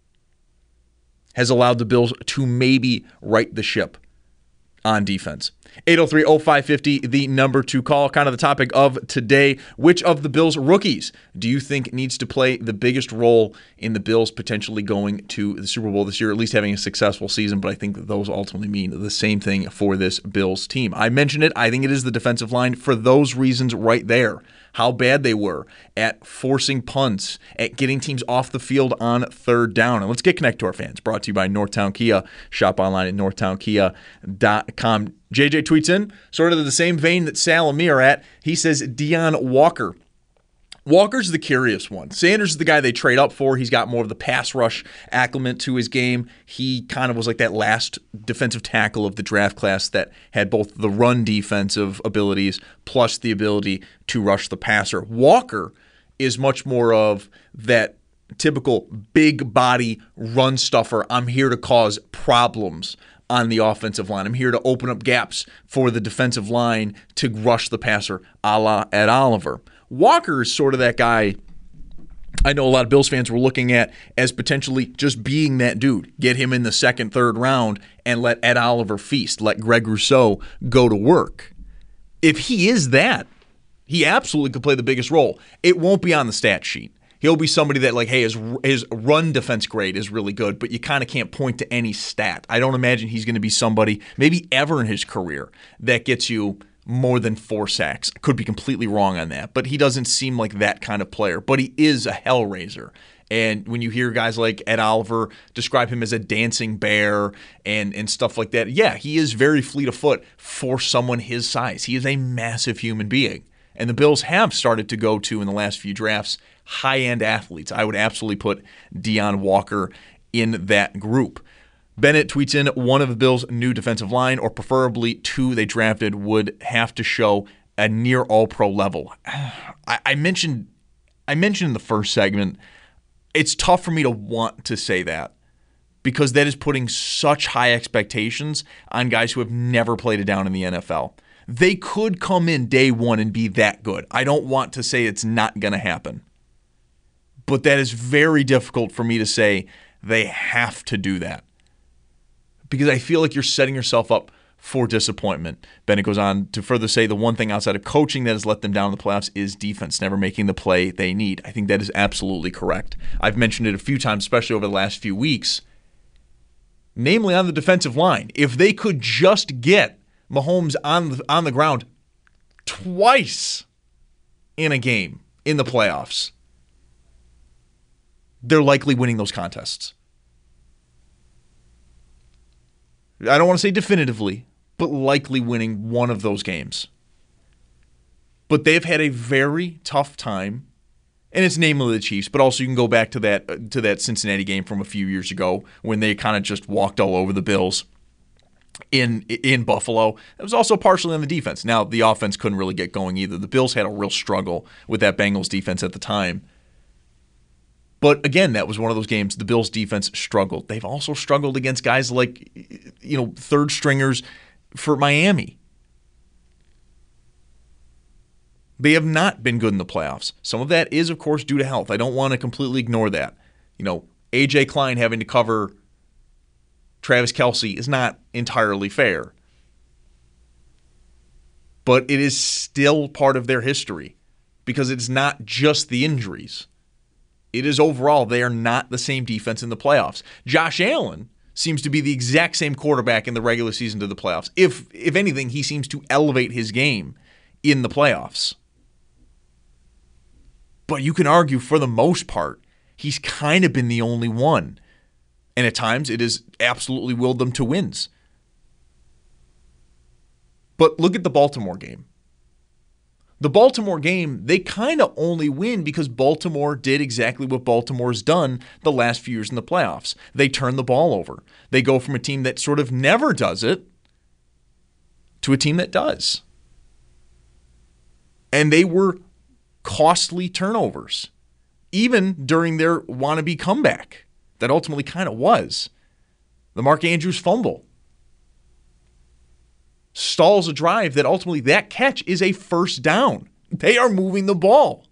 S5: has allowed the Bills to maybe right the ship on defense. eight oh three oh five five oh, the number to call. Kind of the topic of today. Which of the Bills' rookies do you think needs to play the biggest role in the Bills potentially going to the Super Bowl this year, at least having a successful season? But I think that those ultimately mean the same thing for this Bills team. I mentioned it. I think it is the defensive line for those reasons right there. How bad they were at forcing punts, at getting teams off the field on third down. And let's get connected to our fans. Brought to you by Northtown Kia. Shop online at northtown kia dot com. J J tweets in, sort of the same vein that Sal and me are at. He says, Deon Walker. Walker's the curious one. Sanders is the guy they trade up for. He's got more of the pass rush acclimate to his game. He kind of was like that last defensive tackle of the draft class that had both the run defensive abilities plus the ability to rush the passer. Walker is much more of that typical big body run stuffer. I'm here to cause problems on the offensive line. I'm here to open up gaps for the defensive line to rush the passer, a la Ed Oliver. Walker is sort of that guy I know a lot of Bills fans were looking at as potentially just being that dude. Get him in the second, third round and let Ed Oliver feast. Let Greg Rousseau go to work. If he is that, he absolutely could play the biggest role. It won't be on the stat sheet. He'll be somebody that, like, hey, his, his run defense grade is really good, but you kind of can't point to any stat. I don't imagine he's going to be somebody, maybe ever in his career, that gets you more than four sacks. I could be completely wrong on that, but he doesn't seem like that kind of player. But he is a hellraiser. And when you hear guys like Ed Oliver describe him as a dancing bear and, and stuff like that, yeah, he is very fleet of foot for someone his size. He is a massive human being. And the Bills have started to go to, in the last few drafts, high-end athletes. I would absolutely put Deon Walker in that group. Bennett tweets in, one of the Bills' new defensive line, or preferably two they drafted, would have to show a near all-pro level. I, I mentioned I mentioned in the first segment, it's tough for me to want to say that because that is putting such high expectations on guys who have never played it down in the N F L. They could come in day one and be that good. I don't want to say it's not going to happen. But that is very difficult for me to say they have to do that, because I feel like you're setting yourself up for disappointment. Bennett goes on to further say the one thing outside of coaching that has let them down in the playoffs is defense, never making the play they need. I think that is absolutely correct. I've mentioned it a few times, especially over the last few weeks, namely on the defensive line. If they could just get Mahomes on the, on the ground twice in a game in the playoffs, they're likely winning those contests. I don't want to say definitively, but likely winning one of those games. But they've had a very tough time, and it's namely the Chiefs, but also you can go back to that uh, to that Cincinnati game from a few years ago when they kind of just walked all over the Bills in in Buffalo. It was also partially on the defense. Now, the offense couldn't really get going either. The Bills had a real struggle with that Bengals defense at the time. But again, that was one of those games the Bills defense struggled. They've also struggled against guys like, you know, third stringers for Miami. They have not been good in the playoffs. Some of that is, of course, due to health. I don't want to completely ignore that. You know, A J Klein having to cover Travis Kelce is not entirely fair. But it is still part of their history because it's not just the injuries. It is overall, they are not the same defense in the playoffs. Josh Allen seems to be the exact same quarterback in the regular season to the playoffs. If if anything, he seems to elevate his game in the playoffs. But you can argue for the most part, he's kind of been the only one. And at times, it has absolutely willed them to wins. But look at the Baltimore game. The Baltimore game, they kind of only win because Baltimore did exactly what Baltimore's done the last few years in the playoffs. They turn the ball over. They go from a team that sort of never does it to a team that does. And they were costly turnovers, even during their wannabe comeback that ultimately kind of was. The Mark Andrews fumble stalls a drive that ultimately that catch is a first down. They are moving the ball.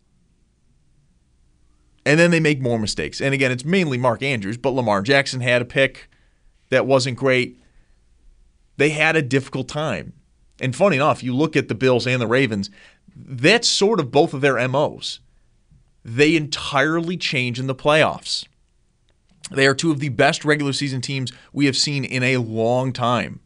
S5: And then they make more mistakes. And again, it's mainly Mark Andrews, but Lamar Jackson had a pick that wasn't great. They had a difficult time. And funny enough, you look at the Bills and the Ravens, that's sort of both of their M Os. They entirely change in the playoffs. They are two of the best regular season teams we have seen in a long time.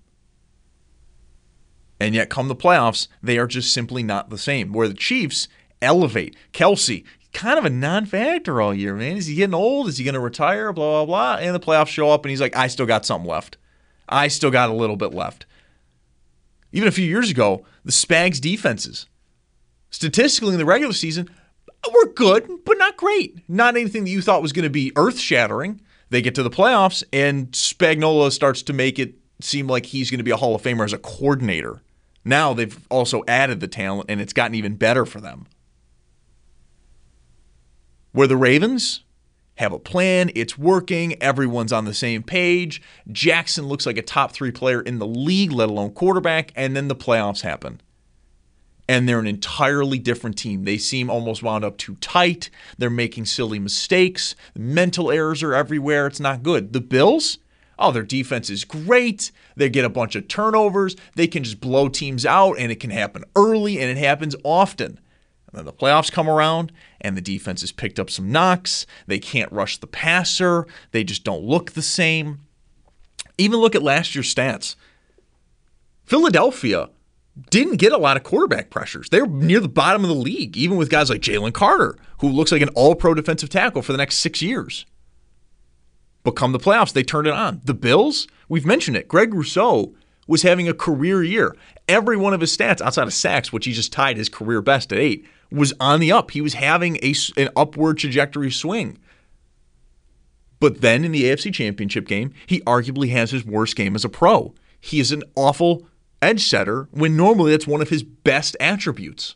S5: And yet, come the playoffs, they are just simply not the same. Where the Chiefs elevate. Kelce, kind of a non-factor all year, man. Is he getting old? Is he going to retire? Blah, blah, blah. And the playoffs show up, and he's like, I still got something left. I still got a little bit left. Even a few years ago, the Spags defenses, statistically in the regular season, were good, but not great. Not anything that you thought was going to be earth-shattering. They get to the playoffs, and Spagnuolo starts to make it seem like he's going to be a Hall of Famer as a coordinator. Now they've also added the talent, and it's gotten even better for them. Where the Ravens have a plan, it's working, everyone's on the same page. Jackson looks like a top three player in the league, let alone quarterback, and then the playoffs happen. And they're an entirely different team. They seem almost wound up too tight. They're making silly mistakes. Mental errors are everywhere. It's not good. The Bills? Oh, their defense is great. They get a bunch of turnovers. They can just blow teams out, and it can happen early, and it happens often. And then the playoffs come around, and the defense has picked up some knocks. They can't rush the passer. They just don't look the same. Even look at last year's stats. Philadelphia didn't get a lot of quarterback pressures. They were near the bottom of the league, even with guys like Jalen Carter, who looks like an all-pro defensive tackle for the next six years. But come the playoffs, they turned it on. The Bills, we've mentioned it. Greg Rousseau was having a career year. Every one of his stats, outside of sacks, which he just tied his career best at eight, was on the up. He was having a, an upward trajectory swing. But then in the A F C Championship game, he arguably has his worst game as a pro. He is an awful edge setter when normally that's one of his best attributes.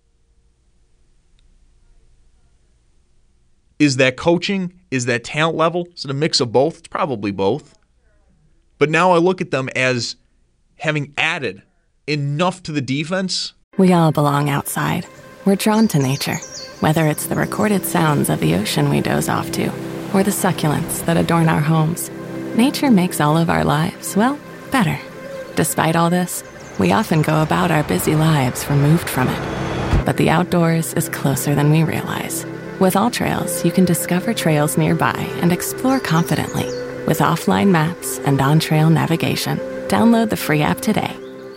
S5: Is that coaching? Is that talent level? Is it a mix of both? It's probably both. But now I look at them as having added enough to the defense.
S1: We all belong outside. We're drawn to nature. Whether it's the recorded sounds of the ocean we doze off to, or the succulents that adorn our homes, nature makes all of our lives, well, better. Despite all this, we often go about our busy lives removed from it. But the outdoors is closer than we realize. With AllTrails, you can discover trails nearby and explore confidently. With offline maps and on-trail navigation, download the free app today.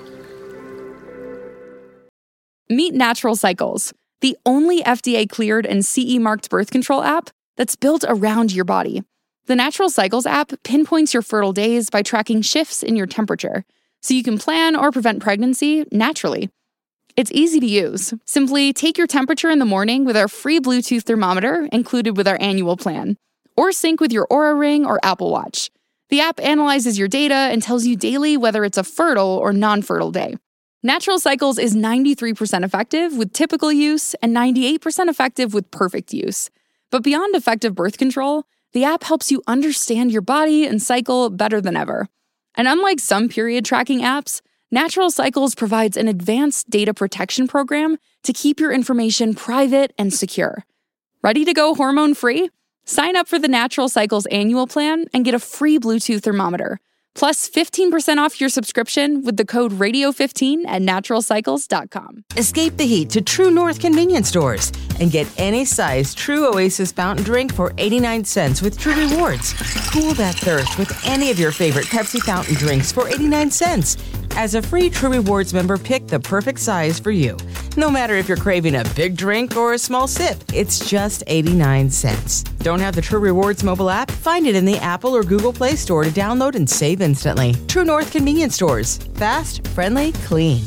S2: Meet Natural Cycles, the only F D A-cleared and C E-marked birth control app that's built around your body. The Natural Cycles app pinpoints your fertile days by tracking shifts in your temperature, so you can plan or prevent pregnancy naturally. It's easy to use. Simply take your temperature in the morning with our free Bluetooth thermometer included with our annual plan, or sync with your Oura Ring or Apple Watch. The app analyzes your data and tells you daily whether it's a fertile or non-fertile day. Natural Cycles is ninety-three percent effective with typical use and ninety-eight percent effective with perfect use. But beyond effective birth control, the app helps you understand your body and cycle better than ever. And unlike some period tracking apps, Natural Cycles provides an advanced data protection program to keep your information private and secure. Ready to go hormone-free? Sign up for the Natural Cycles annual plan and get a free Bluetooth thermometer, plus fifteen percent off your subscription with the code radio fifteen at natural cycles dot com.
S3: Escape the heat to True North convenience stores and get any size True Oasis fountain drink for eighty-nine cents with True Rewards. Cool that thirst with any of your favorite Pepsi fountain drinks for eighty-nine cents. As a free True Rewards member, pick the perfect size for you. No matter if you're craving a big drink or a small sip, it's just eighty-nine cents. Don't have the True Rewards mobile app? Find it in the Apple or Google Play Store to download and save instantly. True North convenience stores. Fast, friendly, clean.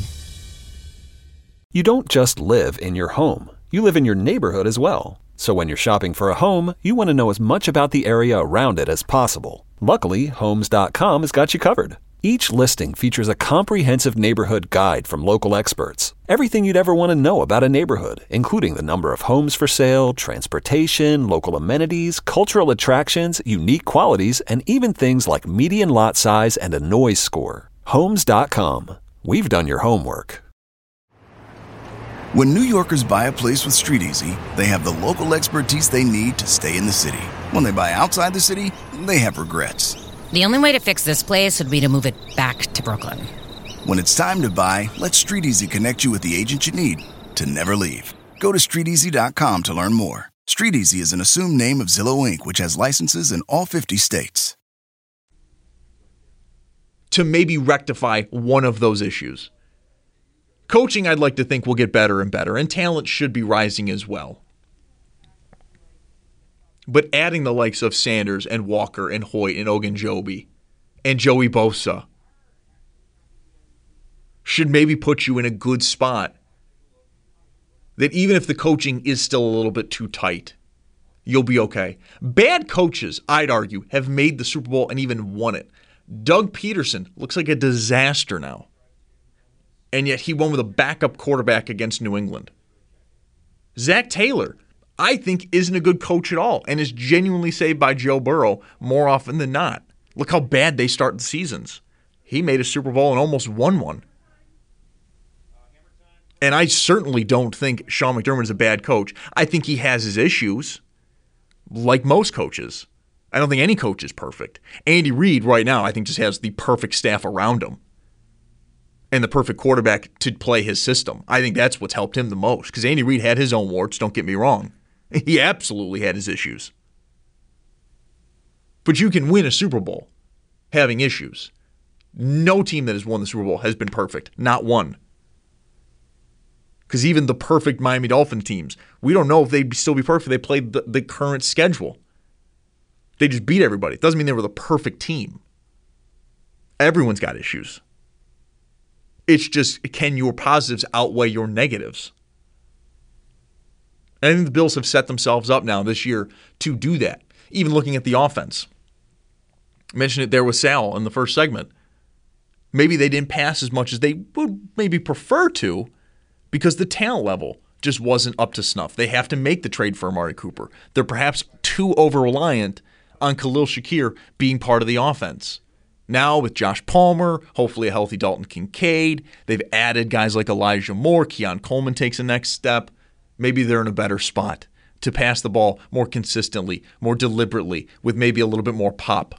S4: You don't just live in your home. You live in your neighborhood as well. So when you're shopping for a home, you want to know as much about the area around it as possible. Luckily, Homes dot com has got you covered. Each listing features a comprehensive neighborhood guide from local experts. Everything you'd ever want to know about a neighborhood, including the number of homes for sale, transportation, local amenities, cultural attractions, unique qualities, and even things like median lot size and a noise score. Homes dot com. We've done your homework.
S7: When New Yorkers buy a place with StreetEasy, they have the local expertise they need to stay in the city. When they buy outside the city, they have regrets.
S8: The only way to fix this place would be to move it back to Brooklyn.
S7: When it's time to buy, let StreetEasy connect you with the agent you need to never leave. Go to street easy dot com to learn more. StreetEasy is an assumed name of Zillow Incorporated, which has licenses in all fifty states.
S5: To maybe rectify one of those issues. Coaching, I'd like to think, will get better and better, and talent should be rising as well. But adding the likes of Sanders and Walker and Hoyt and Ogunjobi and Joey Bosa should maybe put you in a good spot that even if the coaching is still a little bit too tight, you'll be okay. Bad coaches, I'd argue, have made the Super Bowl and even won it. Doug Peterson looks like a disaster now. And yet he won with a backup quarterback against New England. Zach Taylor, I think, isn't a good coach at all and is genuinely saved by Joe Burrow more often than not. Look how bad they start the seasons. He made a Super Bowl and almost won one. And I certainly don't think Sean McDermott is a bad coach. I think he has his issues, like most coaches. I don't think any coach is perfect. Andy Reid right now, I think, just has the perfect staff around him and the perfect quarterback to play his system. I think that's what's helped him the most, because Andy Reid had his own warts, don't get me wrong. He absolutely had his issues. But you can win a Super Bowl having issues. No team that has won the Super Bowl has been perfect. Not one. Because even the perfect Miami Dolphin teams, we don't know if they'd still be perfect if they played the, the current schedule. They just beat everybody. It doesn't mean they were the perfect team. Everyone's got issues. It's just, can your positives outweigh your negatives? And I think the Bills have set themselves up now this year to do that. Even looking at the offense. I mentioned it there with Sal in the first segment. Maybe they didn't pass as much as they would maybe prefer to because the talent level just wasn't up to snuff. They have to make the trade for Amari Cooper. They're perhaps too over-reliant on Khalil Shakir being part of the offense. Now with Josh Palmer, hopefully a healthy Dalton Kincaid, they've added guys like Elijah Moore. Keon Coleman takes the next step. maybe they're in a better spot to pass the ball more consistently, more deliberately, with maybe a little bit more pop.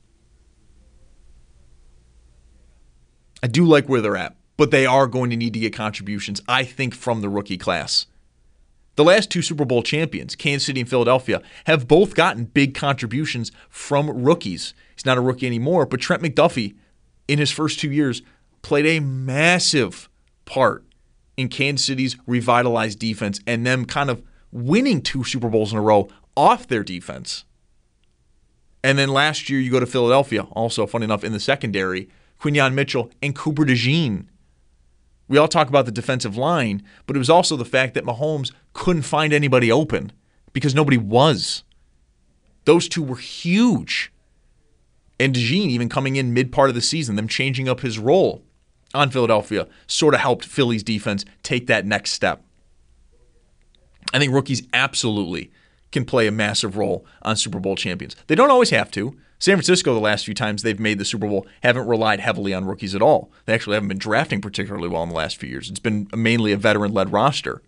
S5: I do like where they're at, but they are going to need to get contributions, I think, from the rookie class. The last two Super Bowl champions, Kansas City and Philadelphia, have both gotten big contributions from rookies. He's not a rookie anymore, but Trent McDuffie, in his first two years, played a massive part in Kansas City's revitalized defense and them kind of winning two Super Bowls in a row off their defense. And then last year, you go to Philadelphia, also, funny enough, in the secondary, Quinyon Mitchell and Cooper DeJean. We all talk about the defensive line, but it was also the fact that Mahomes couldn't find anybody open because nobody was. Those two were huge. And DeJean, even coming in mid-part of the season, them changing up his role on Philadelphia, sort of helped Philly's defense take that next step. I think rookies absolutely can play a massive role on Super Bowl champions. They don't always have to. San Francisco, the last few times they've made the Super Bowl, haven't relied heavily on rookies at all. They actually haven't been drafting particularly well in the last few years. It's been mainly a veteran-led roster.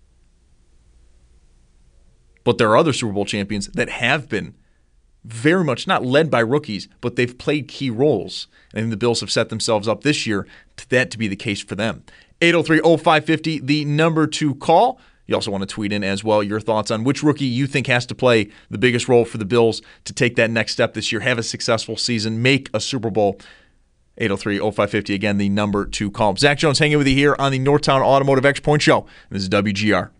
S5: But there are other Super Bowl champions that have been very much not led by rookies, but they've played key roles. And the Bills have set themselves up this year to that to be the case for them. eight oh three oh five five oh, the number to call. You also want to tweet in as well your thoughts on which rookie you think has to play the biggest role for the Bills to take that next step this year, have a successful season, make a Super Bowl. eight oh three oh five five oh, again, the number to call. Zach Jones hanging with you here on the Northtown Automotive Extra Point Show. This is W G R.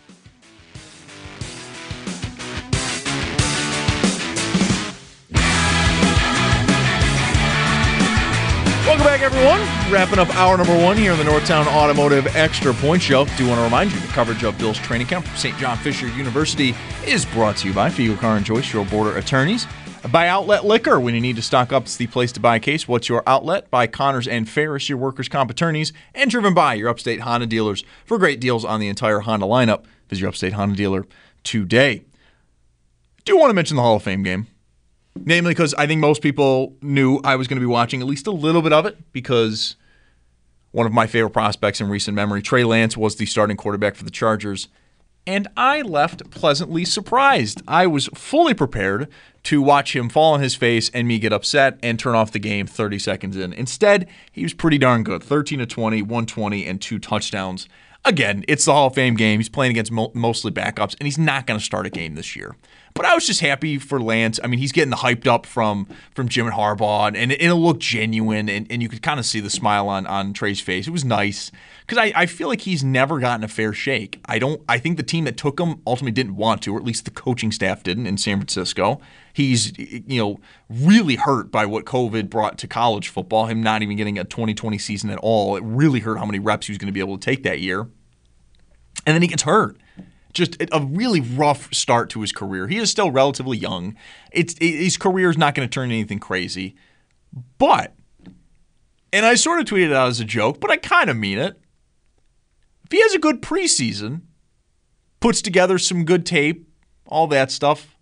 S5: Welcome back, everyone. Wrapping up hour number one here on the Northtown Automotive Extra Point Show. Do want to remind you the coverage of Bill's training camp from Saint John Fisher University is brought to you by Fiegel Car and Joyce, your border attorneys. By Outlet Liquor. When you need to stock up, it's the place to buy a case. What's your outlet? By Connors and Ferris, your workers' comp attorneys. And driven by your Upstate Honda dealers for great deals on the entire Honda lineup. Visit your Upstate Honda dealer today. Do want to mention the Hall of Fame game. Namely because I think most people knew I was going to be watching at least a little bit of it because one of my favorite prospects in recent memory, Trey Lance, was the starting quarterback for the Chargers. And I left pleasantly surprised. I was fully prepared to watch him fall on his face and me get upset and turn off the game thirty seconds in. Instead, he was pretty darn good. thirteen to twenty, one twenty, and two touchdowns. Again, it's the Hall of Fame game. He's playing against mo- mostly backups, and he's not going to start a game this year. But I was just happy for Lance. I mean, he's getting the hyped up from from Jim and Harbaugh, and, and it looked genuine, and, and you could kind of see the smile on, on Trey's face. It was nice because I, I feel like he's never gotten a fair shake. I don't. I think the team that took him ultimately didn't want to, or at least the coaching staff didn't in San Francisco. He's you know really hurt by what COVID brought to college football, him not even getting a twenty twenty season at all. It really hurt how many reps he was going to be able to take that year. And then he gets hurt. Just a really rough start to his career. He is still relatively young. It's it, his career is not going to turn anything crazy. But, and I sort of tweeted it out as a joke, but I kind of mean it. If he has a good preseason, puts together some good tape, all that stuff,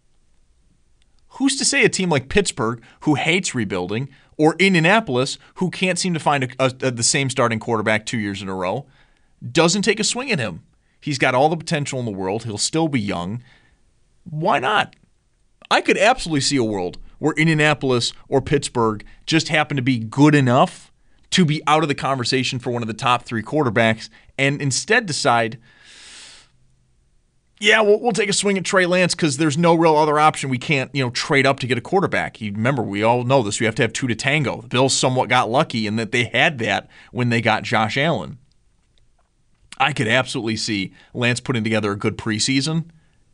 S5: who's to say a team like Pittsburgh, who hates rebuilding, or Indianapolis, who can't seem to find a, a, a, the same starting quarterback two years in a row, doesn't take a swing at him? He's got all the potential in the world. He'll still be young. Why not? I could absolutely see a world where Indianapolis or Pittsburgh just happen to be good enough to be out of the conversation for one of the top three quarterbacks and instead decide, yeah, we'll, we'll take a swing at Trey Lance because there's no real other option. We can't, you know, trade up to get a quarterback. You remember, we all know this. We have to have two to tango. The Bills somewhat got lucky in that they had that when they got Josh Allen. I could absolutely see Lance putting together a good preseason,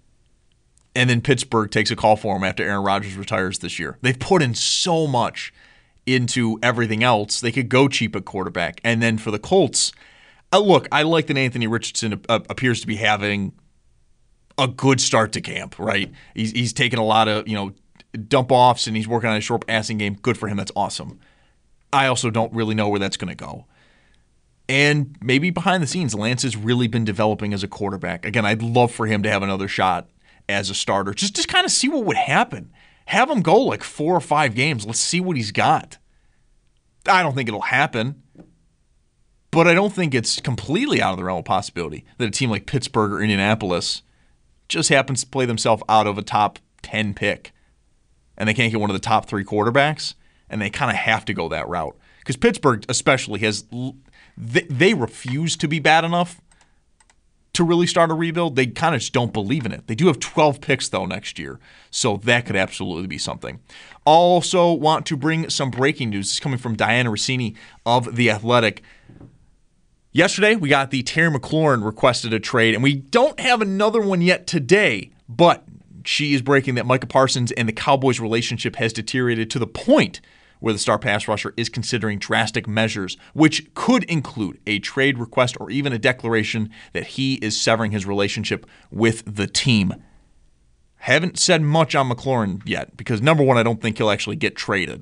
S5: and then Pittsburgh takes a call for him after Aaron Rodgers retires this year. They've put in so much into everything else. They could go cheap at quarterback. And then for the Colts, uh, look, I like that Anthony Richardson uh, appears to be having a good start to camp, right? He's, he's taking a lot of, you know, dump-offs, and he's working on a short passing game. Good for him. That's awesome. I also don't really know where that's going to go. And maybe behind the scenes, Lance has really been developing as a quarterback. Again, I'd love for him to have another shot as a starter. Just, just kind of see what would happen. Have him go like four or five games. Let's see what he's got. I don't think it'll happen. But I don't think it's completely out of the realm of possibility that a team like Pittsburgh or Indianapolis just happens to play themselves out of a top ten pick and they can't get one of the top three quarterbacks, and they kind of have to go that route. Because Pittsburgh especially has they, they refuse to be bad enough to really start a rebuild. They kind of just don't believe in it. They do have twelve picks, though, next year, so that could absolutely be something. Also want to bring some breaking news. It's coming from Diana Rossini of The Athletic. Yesterday, we got the Terry McLaurin requested a trade, and we don't have another one yet today, but she is breaking that Micah Parsons and the Cowboys' relationship has deteriorated to the point where the star pass rusher is considering drastic measures, which could include a trade request or even a declaration that he is severing his relationship with the team. Haven't said much on McLaurin yet because, number one, I don't think he'll actually get traded.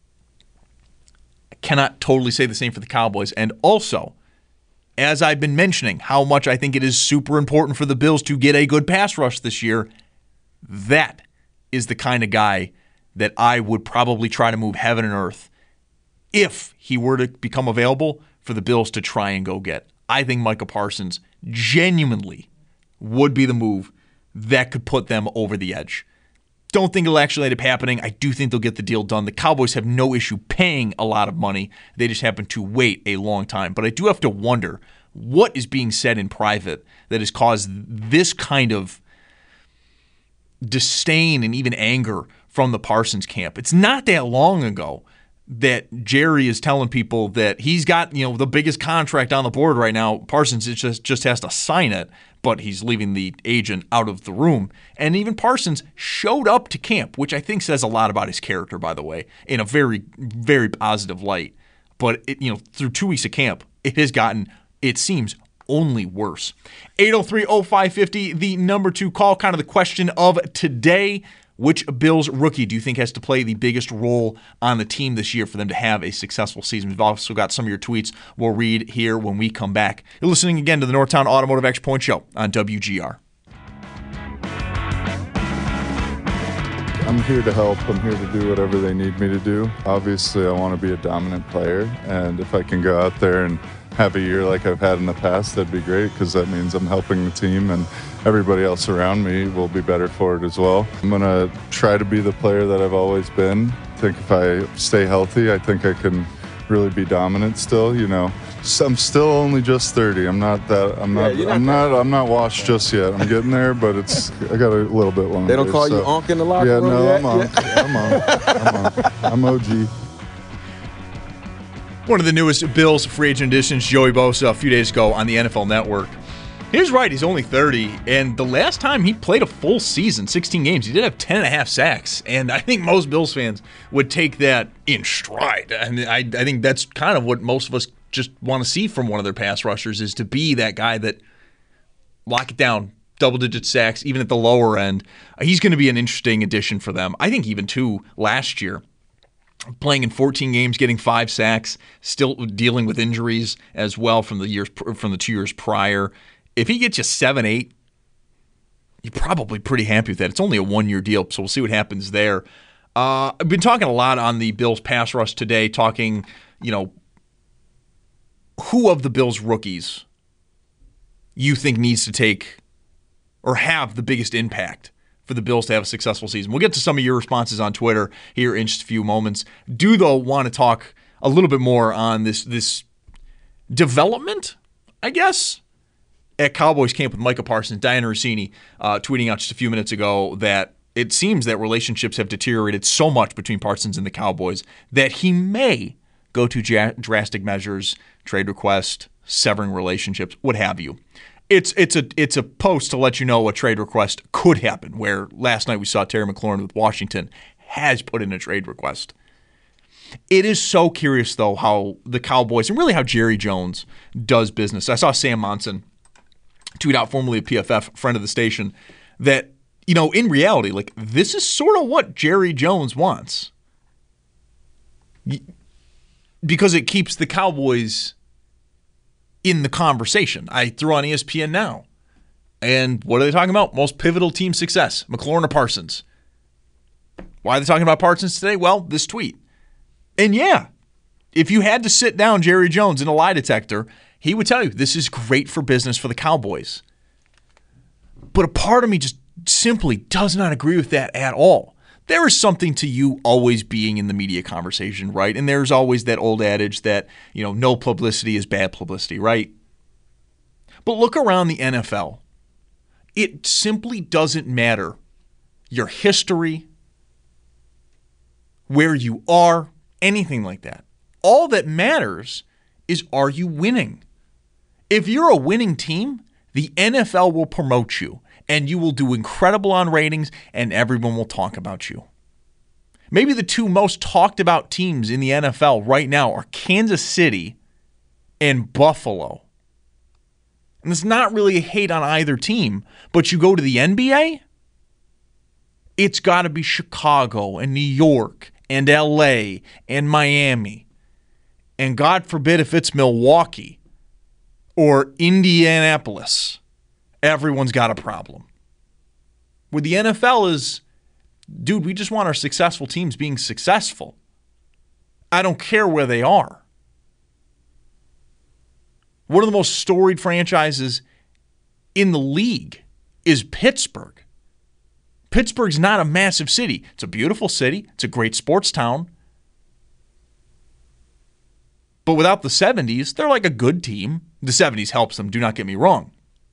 S5: I cannot totally say the same for the Cowboys. And also, as I've been mentioning, how much I think it is super important for the Bills to get a good pass rush this year, that is the kind of guy that I would probably try to move heaven and earth if he were to become available for the Bills to try and go get. I think Micah Parsons genuinely would be the move that could put them over the edge. Don't think it'll actually end up happening. I do think they'll get the deal done. The Cowboys have no issue paying a lot of money. They just happen to wait a long time. But I do have to wonder what is being said in private that has caused this kind of disdain and even anger from the Parsons camp. It's not that long ago that Jerry is telling people that he's got, you know, the biggest contract on the board right now. Parsons just, just has to sign it, but he's leaving the agent out of the room. And even Parsons showed up to camp, which I think says a lot about his character, by the way, in a very, very positive light. But, it, you know, through two weeks of camp, it has gotten, it seems, only worse. eight oh three oh five five oh, the number two call, kind of the question of today. Which Bills rookie do you think has to play the biggest role on the team this year for them to have a successful season? We've also got some of your tweets we'll read here when we come back. You're listening again to the Northtown Automotive Extra Point Show on W G R.
S10: I'm here to help. I'm here to do whatever they need me to do. Obviously, I want to be a dominant player, and if I can go out there and have a year like I've had in the past, that'd be great because that means I'm helping the team and everybody else around me will be better for it as well. I'm going to try to be the player that I've always been. I think if I stay healthy, I think I can really be dominant still, you know. So I'm still only just thirty. I'm not that I'm not, yeah, not I'm not I'm not washed just yet. I'm getting there, but it's I got a little bit longer.
S11: They don't call so. you Onk in the locker
S10: yeah,
S11: room
S10: no,
S11: yet?
S10: I'm on. Yeah. I'm on. I'm on. I'm O G.
S5: One of the newest Bills free agent additions, Joey Bosa, a few days ago on the N F L Network. He was right, he's only thirty, and the last time he played a full season, sixteen games, he did have ten and a half sacks, and I think most Bills fans would take that in stride. And I, I think that's kind of what most of us just want to see from one of their pass rushers, is to be that guy that lock it down, double-digit sacks, even at the lower end. He's going to be an interesting addition for them. I think even, too, last year, playing in fourteen games, getting five sacks, still dealing with injuries as well from the years from the two years prior. If he gets you seven, eight, you're probably pretty happy with that. It's only a one-year deal, so we'll see what happens there. Uh, I've been talking a lot on the Bills pass rush today, talking, you know, who of the Bills rookies you think needs to take or have the biggest impact for the Bills to have a successful season. We'll get to some of your responses on Twitter here in just a few moments. Do, though, want to talk a little bit more on this, this development, I guess, at Cowboys camp with Micah Parsons. Diana Rossini uh, tweeting out just a few minutes ago that it seems that relationships have deteriorated so much between Parsons and the Cowboys that he may go to ja- drastic measures, trade request, severing relationships, what have you. It's it's a it's a post to let you know a trade request could happen, where last night we saw Terry McLaurin with Washington has put in a trade request. It is so curious, though, how the Cowboys, and really how Jerry Jones does business. I saw Sam Monson tweet out, formerly of P F F, friend of the station, that, you know, in reality, like, this is sort of what Jerry Jones wants. Because it keeps the Cowboys in the conversation. I threw on E S P N Now. And what are they talking about? Most pivotal team success. McLaurin or Parsons? Why are they talking about Parsons today? Well, this tweet. And yeah, If you had to sit down Jerry Jones in a lie detector, he would tell you this is great for business for the Cowboys. But a part of me just simply does not agree with that at all. There is something to you always being in the media conversation, right? And there's always that old adage that, you know, no publicity is bad publicity, right? But look around the N F L. It simply doesn't matter your history, where you are, anything like that. All that matters is, are you winning? If you're a winning team, the N F L will promote you, and you will do incredible on ratings, and everyone will talk about you. Maybe the two most talked about teams in the N F L right now are Kansas City and Buffalo. And it's not really a hate on either team, but you go to the N B A, it's got to be Chicago and New York and L A and Miami. And God forbid if it's Milwaukee or Indianapolis, everyone's got a problem. Where the N F L is, dude, we just want our successful teams being successful. I don't care where they are. One of the most storied franchises in the league is Pittsburgh. Pittsburgh's not a massive city. It's a beautiful city. It's a great sports town. But without the seventies, they're like a good team. The seventies helps them, do not get me wrong.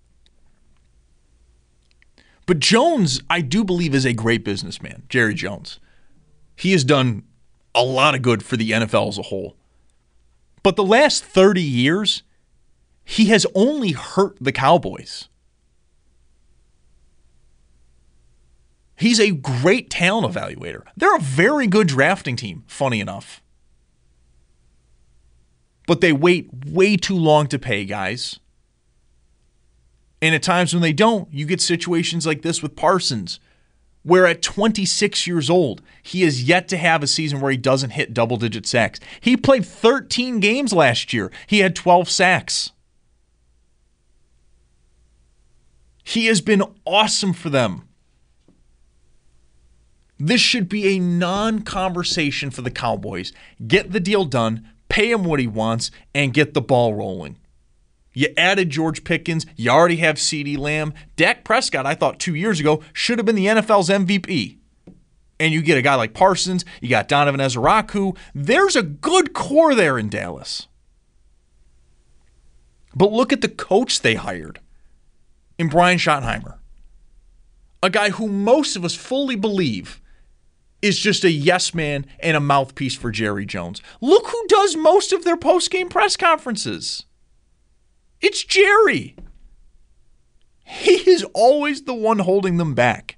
S5: But Jones, I do believe, is a great businessman, Jerry Jones. He has done a lot of good for the N F L as a whole. But the last thirty years, he has only hurt the Cowboys. He's a great talent evaluator. They're a very good drafting team, funny enough. But they wait way too long to pay guys. And at times when they don't, you get situations like this with Parsons, where at twenty-six years old, he has yet to have a season where he doesn't hit double-digit sacks. He played thirteen games last year. He had twelve sacks. He has been awesome for them. This should be a non-conversation for the Cowboys. Get the deal done, pay him what he wants, and get the ball rolling. You added George Pickens. You already have CeeDee Lamb. Dak Prescott, I thought two years ago, should have been the N F L's M V P. And you get a guy like Parsons. You got Donovan Ezeraku. There's a good core there in Dallas. But look at the coach they hired in Brian Schottenheimer. A guy who most of us fully believe is just a yes man and a mouthpiece for Jerry Jones. Look who does most of their post-game press conferences. It's Jerry. He is always the one holding them back.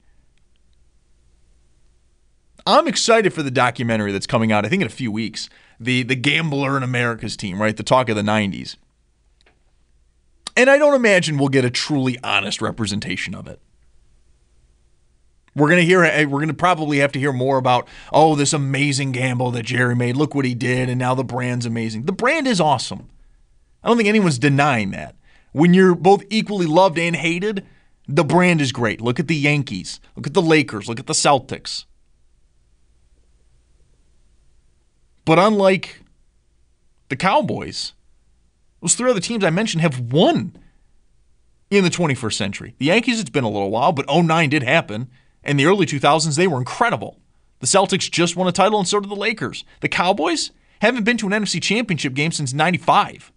S5: I'm excited for the documentary that's coming out, I think in a few weeks. The, the Gambler in America's Team, right? The talk of the nineties. And I don't imagine we'll get a truly honest representation of it. We're going to hear, we're going to probably have to hear more about, oh, this amazing gamble that Jerry made. Look what he did, and now the brand's amazing. The brand is awesome. I don't think anyone's denying that. When you're both equally loved and hated, the brand is great. Look at the Yankees. Look at the Lakers. Look at the Celtics. But unlike the Cowboys, those three other teams I mentioned have won in the twenty-first century. The Yankees, it's been a little while, but oh nine did happen. In the early two thousands, they were incredible. The Celtics just won a title, and so did the Lakers. The Cowboys haven't been to an N F C Championship game since ninety-five.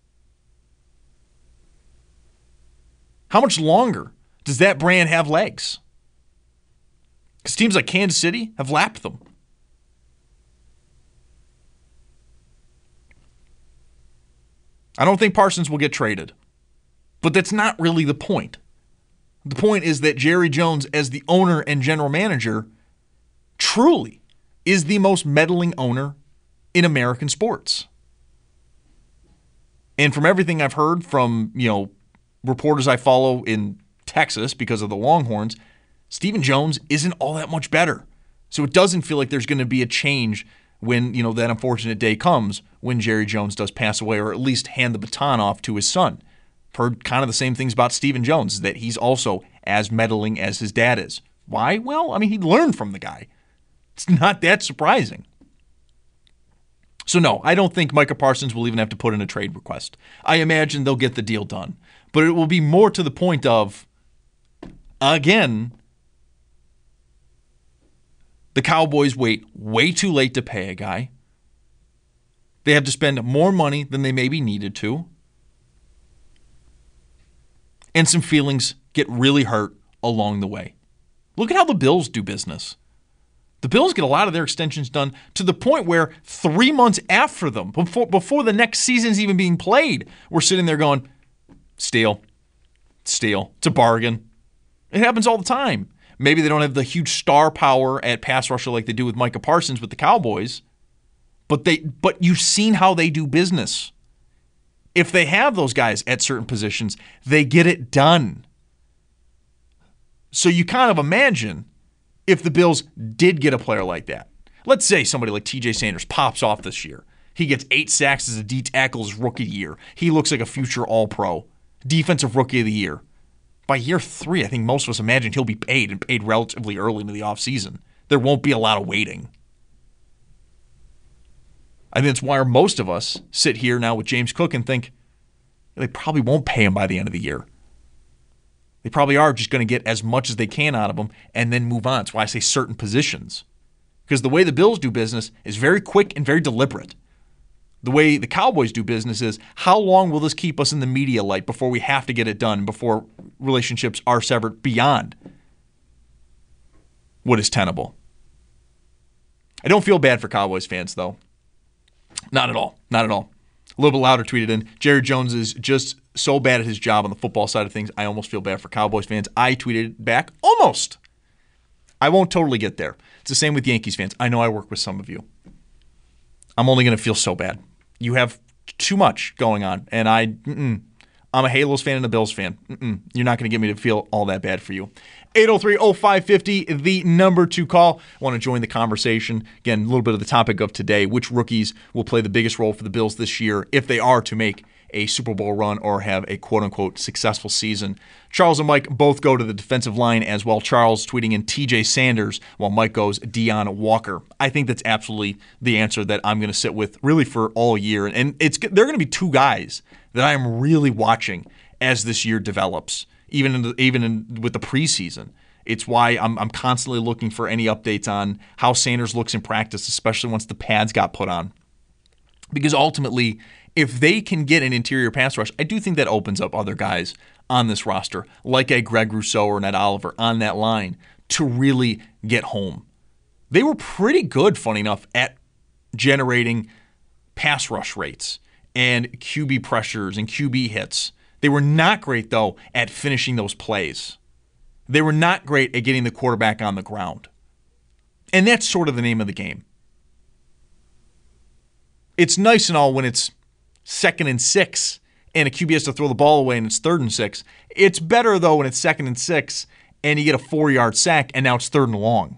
S5: How much longer does that brand have legs? Because teams like Kansas City have lapped them. I don't think Parsons will get traded. But that's not really the point. The point is that Jerry Jones, as the owner and general manager, truly is the most meddling owner in American sports. And from everything I've heard from, you know, reporters I follow in Texas because of the Longhorns, Stephen Jones isn't all that much better. So it doesn't feel like there's going to be a change when, you know, that unfortunate day comes when Jerry Jones does pass away, or at least hand the baton off to his son. I've heard kind of the same things about Stephen Jones, that he's also as meddling as his dad is. Why? Well, I mean, he learned from the guy. It's not that surprising. So no, I don't think Micah Parsons will even have to put in a trade request. I imagine they'll get the deal done. But it will be more to the point of, again, the Cowboys wait way too late to pay a guy. They have to spend more money than they maybe needed to. And some feelings get really hurt along the way. Look at how the Bills do business. The Bills get a lot of their extensions done to the point where three months after them, before, before the next season's even being played, we're sitting there going, steal, steal. It's a bargain. It happens all the time. Maybe they don't have the huge star power at pass rusher like they do with Micah Parsons with the Cowboys, but they but you've seen how they do business. If they have those guys at certain positions, they get it done. So you kind of imagine if the Bills did get a player like that. Let's say somebody like T J Sanders pops off this year. He gets eight sacks as a D tackle his rookie year. He looks like a future All-Pro. Defensive Rookie of the Year. By year three, I think most of us imagine he'll be paid and paid relatively early into the offseason. There won't be a lot of waiting. I think that's why most of us sit here now with James Cook and think they probably won't pay him by the end of the year. They probably are just going to get as much as they can out of him and then move on. That's why I say certain positions. Because the way the Bills do business is very quick and very deliberate. The way the Cowboys do business is, how long will this keep us in the media light before we have to get it done, before relationships are severed beyond what is tenable? I don't feel bad for Cowboys fans, though. Not at all. Not at all. A little bit louder tweeted in, Jerry Jones is just so bad at his job on the football side of things, I almost feel bad for Cowboys fans. I tweeted back, almost. I won't totally get there. It's the same with Yankees fans. I know I work with some of you. I'm only going to feel so bad. You have too much going on, and I, mm-mm. I'm a Halos fan and a Bills fan. Mm-mm. You're not going to get me to feel all that bad for you. eight oh three oh five five oh, the number to call. I want to join the conversation. Again, a little bit of the topic of today, which rookies will play the biggest role for the Bills this year if they are to make a Super Bowl run or have a quote-unquote successful season. Charles and Mike both go to the defensive line as well. Charles tweeting in T J Sanders while Mike goes Deion Walker. I think that's absolutely the answer that I'm going to sit with really for all year. And it's they're going to be two guys that I am really watching as this year develops, even in the, even in, with the preseason. It's why I'm, I'm constantly looking for any updates on how Sanders looks in practice, especially once the pads got put on. Because ultimately, if they can get an interior pass rush, I do think that opens up other guys on this roster, like a Greg Rousseau or Ned Oliver on that line, to really get home. They were pretty good, funny enough, at generating pass rush rates and Q B pressures and Q B hits. They were not great, though, at finishing those plays. They were not great at getting the quarterback on the ground. And that's sort of the name of the game. It's nice and all when it's second and six and a Q B has to throw the ball away and it's third and six. It's better, though, when it's second and six and you get a four-yard sack and now it's third and long.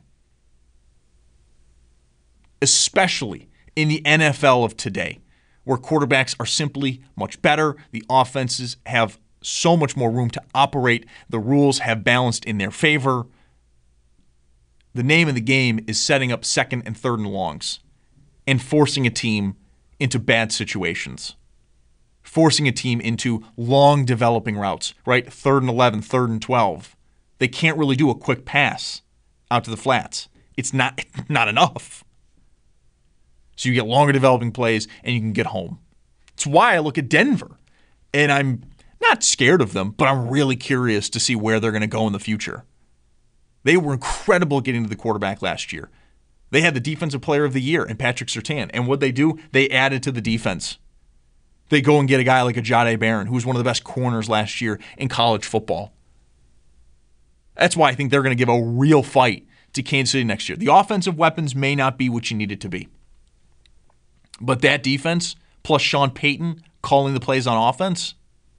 S5: Especially in the N F L of today, where quarterbacks are simply much better. The offenses have so much more room to operate. The rules have balanced in their favor. The name of the game is setting up second and third and longs and forcing a team into bad situations. Forcing a team into long developing routes, right? Third and eleven, third and twelve. They can't really do a quick pass out to the flats. It's not, not enough. So you get longer developing plays and you can get home. It's why I look at Denver and I'm not scared of them, but I'm really curious to see where they're going to go in the future. They were incredible getting to the quarterback last year. They had the defensive player of the year in Patrick Surtain. And what they do, they added to the defense. They go and get a guy like a Jahdae Barron, who was one of the best corners last year in college football. That's why I think they're going to give a real fight to Kansas City next year. The offensive weapons may not be what you need it to be. But that defense, plus Sean Payton calling the plays on offense,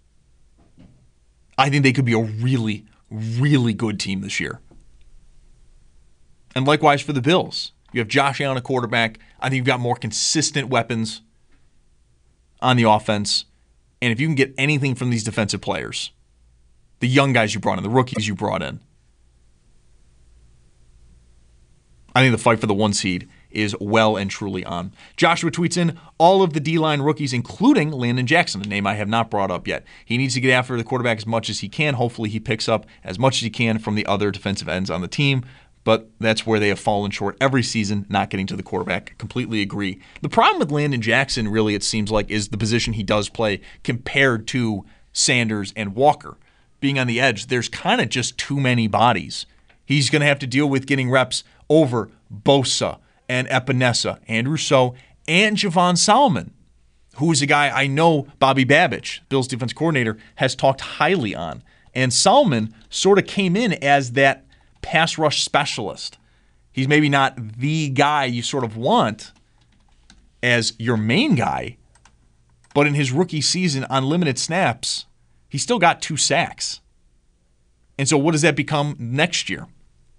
S5: I think they could be a really, really good team this year. And likewise for the Bills. You have Josh Allen, a quarterback. I think you've got more consistent weapons on the offense. And if you can get anything from these defensive players, the young guys you brought in, the rookies you brought in, I think the fight for the one seed is well and truly on. Joshua tweets in, all of the D-line rookies, including Landon Jackson, a name I have not brought up yet. He needs to get after the quarterback as much as he can. Hopefully he picks up as much as he can from the other defensive ends on the team. But that's where they have fallen short every season, not getting to the quarterback. Completely agree. The problem with Landon Jackson, really, it seems like, is the position he does play compared to Sanders and Walker. Being on the edge, there's kind of just too many bodies. He's going to have to deal with getting reps over Bosa and Epinesa and Rousseau and Javon Solomon, who is a guy I know Bobby Babich, Bills defense coordinator, has talked highly on. And Solomon sort of came in as that pass rush specialist. He's maybe not the guy you sort of want as your main guy, but in his rookie season on limited snaps, he still got two sacks. And so what does that become next year?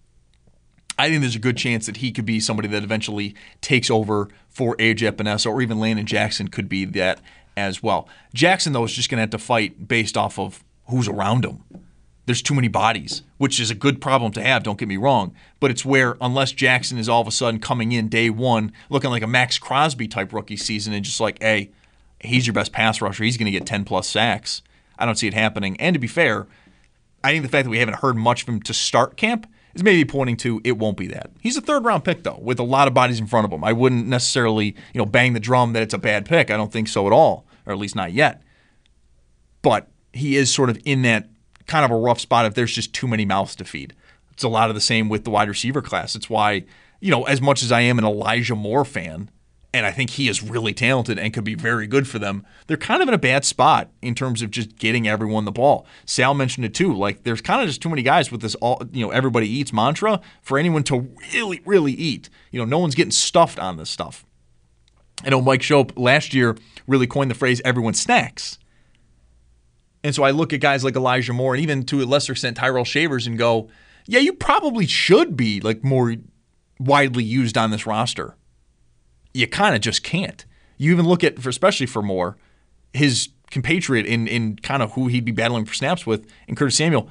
S5: I think there's a good chance that he could be somebody that eventually takes over for A J Epinesa, or even Landon Jackson could be that as well. Jackson, though, is just going to have to fight based off of who's around him. There's too many bodies, which is a good problem to have, don't get me wrong. But it's where, unless Jackson is all of a sudden coming in day one, looking like a Max Crosby type rookie season and just like, hey, he's your best pass rusher, he's going to get ten plus sacks. I don't see it happening. And to be fair, I think the fact that we haven't heard much from him to start camp is maybe pointing to it won't be that. He's a third round pick, though, with a lot of bodies in front of him. I wouldn't necessarily, you know, bang the drum that it's a bad pick. I don't think so at all, or at least not yet. But he is sort of in that kind of a rough spot if there's just too many mouths to feed. It's a lot of the same with the wide receiver class. It's why, you know, as much as I am an Elijah Moore fan, and I think he is really talented and could be very good for them, they're kind of in a bad spot in terms of just getting everyone the ball. Sal mentioned it too. Like, there's kind of just too many guys with this all, you know, everybody eats mantra for anyone to really, really eat. You know, no one's getting stuffed on this stuff. I know Mike Shope last year really coined the phrase everyone snacks. And so I look at guys like Elijah Moore and even to a lesser extent Tyrell Shavers and go, yeah, you probably should be like more widely used on this roster. You kind of just can't. You even look at, for, especially for Moore, his compatriot in, in kind of who he'd be battling for snaps with, in Curtis Samuel,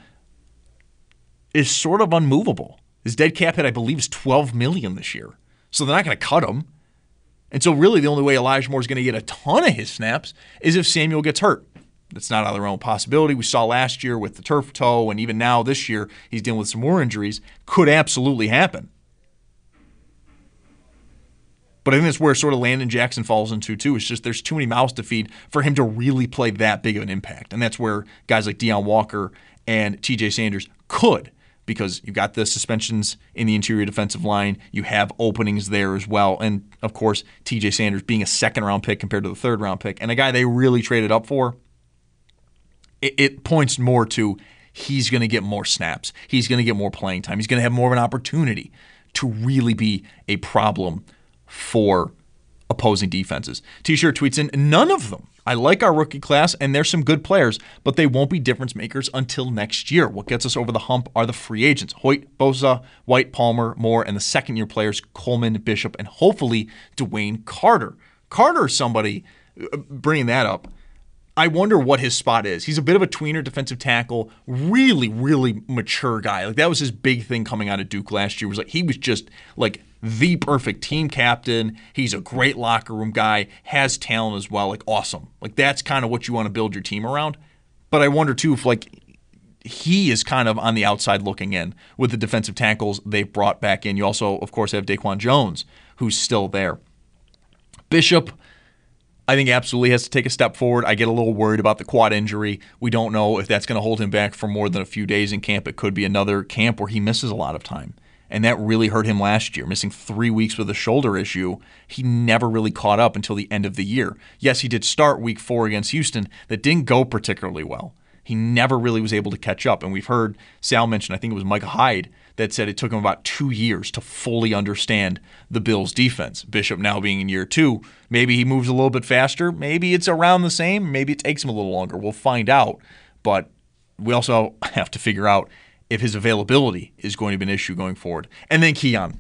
S5: is sort of unmovable. His dead cap hit, I believe, is twelve million dollars this year. So they're not going to cut him. And so really the only way Elijah Moore is going to get a ton of his snaps is if Samuel gets hurt. That's not out of the realm of possibility. We saw last year with the turf toe, and even now this year he's dealing with some more injuries. Could absolutely happen. But I think that's where sort of Landon Jackson falls into too. It's just there's too many mouths to feed for him to really play that big of an impact. And that's where guys like Deion Walker and T J Sanders could, because you've got the suspensions in the interior defensive line. You have openings there as well. And, of course, T J Sanders being a second-round pick compared to the third-round pick, and a guy they really traded up for, it, it points more to he's going to get more snaps. He's going to get more playing time. He's going to have more of an opportunity to really be a problem for opposing defenses. T-shirt tweets in, none of them. I like our rookie class, and there's some good players, but they won't be difference makers until next year. What gets us over the hump are the free agents. Hoyt, Bosa, White, Palmer, Moore, and the second-year players, Coleman, Bishop, and hopefully Dwayne Carter. Carter is somebody, bringing that up, I wonder what his spot is. He's a bit of a tweener defensive tackle, really, really mature guy. Like, that was his big thing coming out of Duke last year, was like he was just like the perfect team captain. He's a great locker room guy, has talent as well, like awesome. Like, that's kind of what you want to build your team around. But I wonder too if like he is kind of on the outside looking in with the defensive tackles they've brought back in. You also, of course, have Daquan Jones, who's still there. Bishop, I think absolutely has to take a step forward. I get a little worried about the quad injury. We don't know if that's going to hold him back for more than a few days in camp. It could be another camp where he misses a lot of time. And that really hurt him last year, missing three weeks with a shoulder issue. He never really caught up until the end of the year. Yes, he did start week four against Houston. That didn't go particularly well. He never really was able to catch up. And we've heard Sal mention, I think it was Micah Hyde, that said it took him about two years to fully understand the Bills' defense. Bishop now being in year two, maybe he moves a little bit faster. Maybe it's around the same. Maybe it takes him a little longer. We'll find out. But we also have to figure out if his availability is going to be an issue going forward. And then Keon.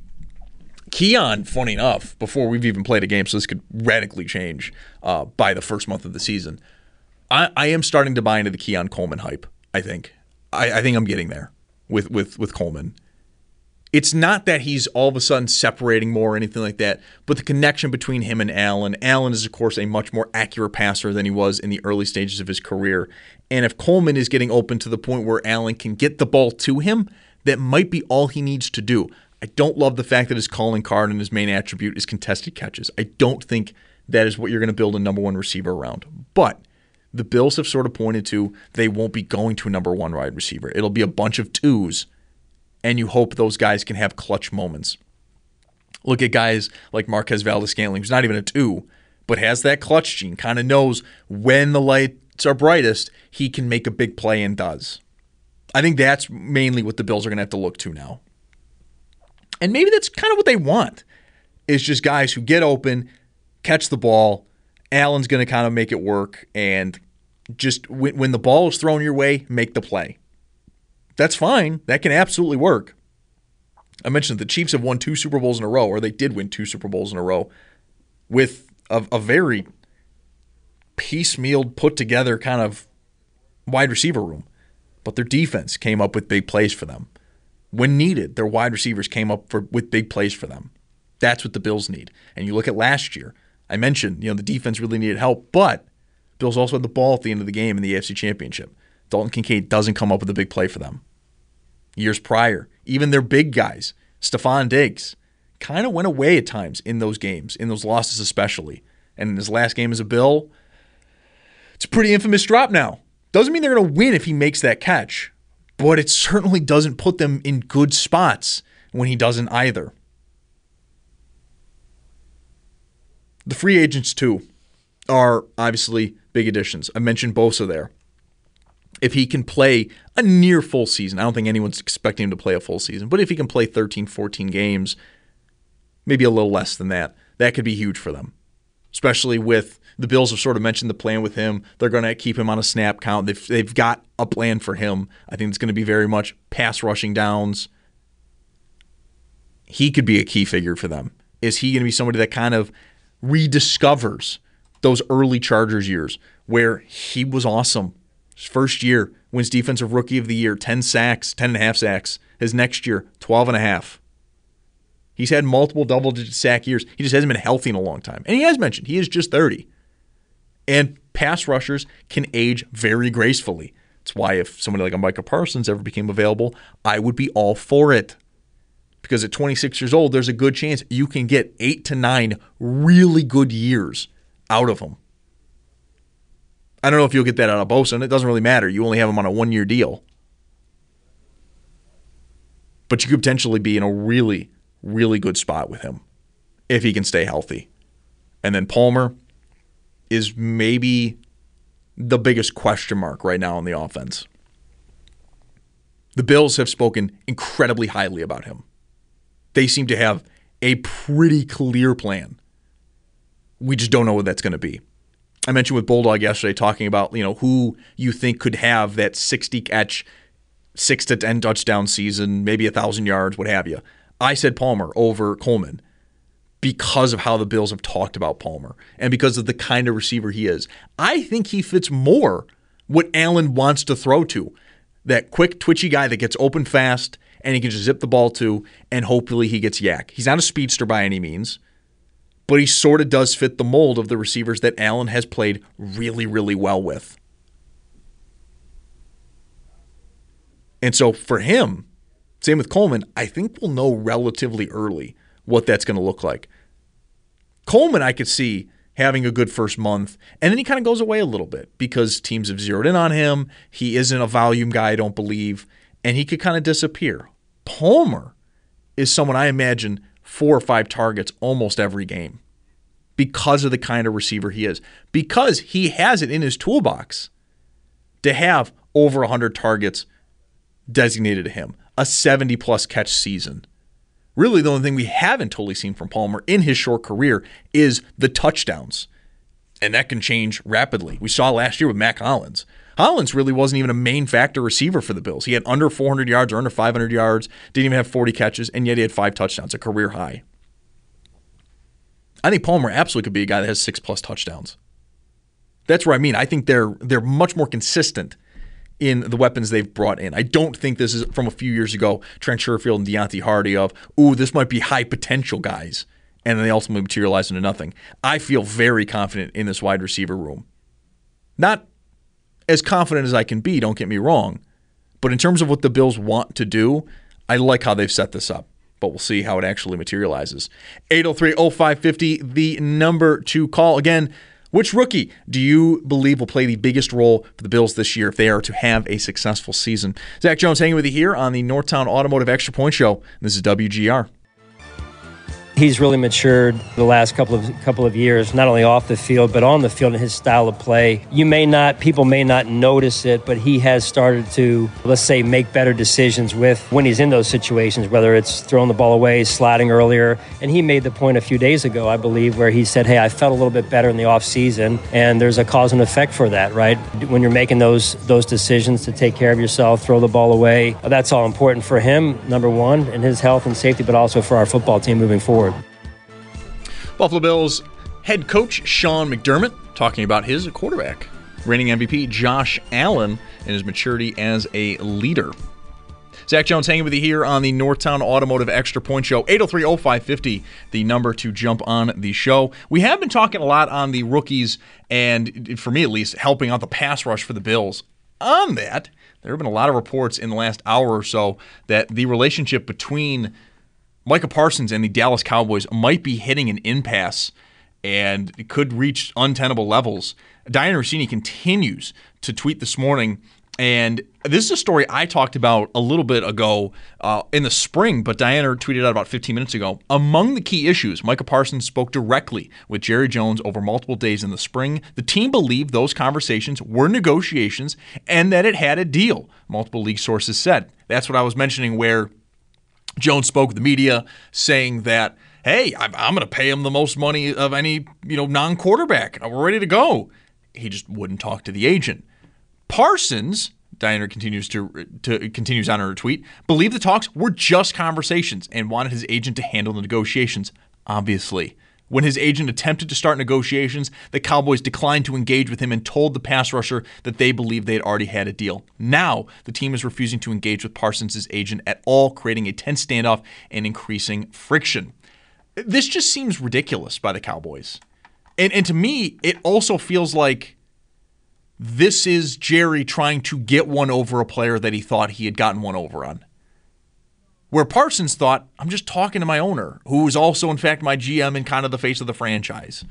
S5: Keon, funny enough, before we've even played a game, so this could radically change uh, by the first month of the season, I, I am starting to buy into the Keon Coleman hype, I think. I, I think I'm getting there with, with, with Coleman. It's not that he's all of a sudden separating more or anything like that, but the connection between him and Allen. Allen is, of course, a much more accurate passer than he was in the early stages of his career. And if Coleman is getting open to the point where Allen can get the ball to him, that might be all he needs to do. I don't love the fact that his calling card and his main attribute is contested catches. I don't think that is what you're going to build a number one receiver around. But the Bills have sort of pointed to they won't be going to a number one wide receiver. It'll be a bunch of twos, and you hope those guys can have clutch moments. Look at guys like Marquez Valdes-Scantling, who's not even a two, but has that clutch gene, kind of knows when the lights are brightest, he can make a big play and does. I think that's mainly what the Bills are going to have to look to now. And maybe that's kind of what they want, is just guys who get open, catch the ball. Allen's going to kind of make it work, and just when, when the ball is thrown your way, make the play. That's fine. That can absolutely work. I mentioned the Chiefs have won two Super Bowls in a row, or they did win two Super Bowls in a row, with a, a very piecemealed, put-together kind of wide receiver room. But their defense came up with big plays for them. When needed, their wide receivers came up for, with big plays for them. That's what the Bills need. And you look at last year, I mentioned, you know, the defense really needed help, but Bills also had the ball at the end of the game in the A F C Championship. Dalton Kincaid doesn't come up with a big play for them. Years prior, even their big guys, Stephon Diggs, kind of went away at times in those games, in those losses especially. And in his last game as a Bill, it's a pretty infamous drop now. Doesn't mean they're going to win if he makes that catch, but it certainly doesn't put them in good spots when he doesn't either. The free agents, too, are obviously big additions. I mentioned Bosa there. If he can play a near full season, I don't think anyone's expecting him to play a full season, but if he can play thirteen, fourteen games, maybe a little less than that, that could be huge for them. Especially with the Bills have sort of mentioned the plan with him. They're going to keep him on a snap count. They've, they've got a plan for him. I think it's going to be very much pass rushing downs. He could be a key figure for them. Is he going to be somebody that kind of rediscovers those early Chargers years where he was awesome? His first year, wins Defensive Rookie of the Year, ten sacks, ten and a half sacks. His next year, twelve and a half. He's had multiple double-digit sack years. He just hasn't been healthy in a long time. And he has mentioned he is just thirty. And pass rushers can age very gracefully. That's why if somebody like a Micah Parsons ever became available, I would be all for it. Because at twenty-six years old, there's a good chance you can get eight to nine really good years out of him. I don't know if you'll get that out of Bosa, and it doesn't really matter. You only have him on a one-year deal. But you could potentially be in a really, really good spot with him if he can stay healthy. And then Palmer is maybe the biggest question mark right now on the offense. The Bills have spoken incredibly highly about him. They seem to have a pretty clear plan. We just don't know what that's going to be. I mentioned with Bulldog yesterday talking about, you know, who you think could have that sixty catch, six to ten touchdown season, maybe one thousand yards, what have you. I said Palmer over Coleman because of how the Bills have talked about Palmer and because of the kind of receiver he is. I think he fits more what Allen wants to throw to. That quick, twitchy guy that gets open fast and he can just zip the ball to, and hopefully he gets yak. He's not a speedster by any means, but he sort of does fit the mold of the receivers that Allen has played really, really well with. And so for him, same with Coleman, I think we'll know relatively early what that's going to look like. Coleman, I could see having a good first month, and then he kind of goes away a little bit because teams have zeroed in on him. He isn't a volume guy, I don't believe, and he could kind of disappear. Palmer is someone I imagine four or five targets almost every game because of the kind of receiver he is, because he has it in his toolbox to have over one hundred targets designated to him, a seventy-plus catch season. Really, the only thing we haven't totally seen from Palmer in his short career is the touchdowns. And that can change rapidly. We saw last year with Mac Hollins. Hollins really wasn't even a main factor receiver for the Bills. He had under four hundred yards or under five hundred yards, didn't even have forty catches, and yet he had five touchdowns, a career high. I think Palmer absolutely could be a guy that has six-plus touchdowns. That's what I mean. I think they're they're much more consistent in the weapons they've brought in. I don't think this is from a few years ago, Trent Sherfield and Deontay Hardy of, ooh, this might be high potential guys, and then they ultimately materialize into nothing. I feel very confident in this wide receiver room. Not as confident as I can be, don't get me wrong, but in terms of what the Bills want to do, I like how they've set this up. But we'll see how it actually materializes. eight oh three oh five five oh, the number to call. Again, which rookie do you believe will play the biggest role for the Bills this year if they are to have a successful season? Zach Jones hanging with you here on the Northtown Automotive Extra Point Show. This is W G R.
S11: He's really matured the last couple of couple of years, not only off the field, but on the field in his style of play. You may not, people may not notice it, but he has started to, let's say, make better decisions with when he's in those situations, whether it's throwing the ball away, sliding earlier. And he made the point a few days ago, I believe, where he said, hey, I felt a little bit better in the offseason, and there's a cause and effect for that, right? When you're making those those decisions to take care of yourself, throw the ball away, that's all important for him, number one, and his health and safety, but also for our football team moving forward.
S5: Buffalo Bills head coach Sean McDermott talking about his quarterback, reigning M V P Josh Allen, and his maturity as a leader. Zach Jones hanging with you here on the Northtown Automotive Extra Point Show. eight oh three oh five five oh, the number to jump on the show. We have been talking a lot on the rookies and, for me at least, helping out the pass rush for the Bills. On that, there have been a lot of reports in the last hour or so that the relationship between Micah Parsons and the Dallas Cowboys might be hitting an impasse and it could reach untenable levels. Dianna Russini continues to tweet this morning, and this is a story I talked about a little bit ago uh, in the spring, but Dianna tweeted out about fifteen minutes ago. Among the key issues, Micah Parsons spoke directly with Jerry Jones over multiple days in the spring. The team believed those conversations were negotiations and that it had a deal, multiple league sources said. That's what I was mentioning where Jones spoke with the media saying that, hey, I'm, I'm going to pay him the most money of any, you know, non-quarterback. We're ready to go. He just wouldn't talk to the agent. Parsons, Dianna continues to, to continues on her tweet, believed the talks were just conversations and wanted his agent to handle the negotiations. Obviously, when his agent attempted to start negotiations, the Cowboys declined to engage with him and told the pass rusher that they believed they had already had a deal. Now, the team is refusing to engage with Parsons' agent at all, creating a tense standoff and increasing friction. This just seems ridiculous by the Cowboys. And, and to me, it also feels like this is Jerry trying to get one over a player that he thought he had gotten one over on. Where Parsons thought, I'm just talking to my owner, who is also, in fact, my G M and kind of the face of the franchise.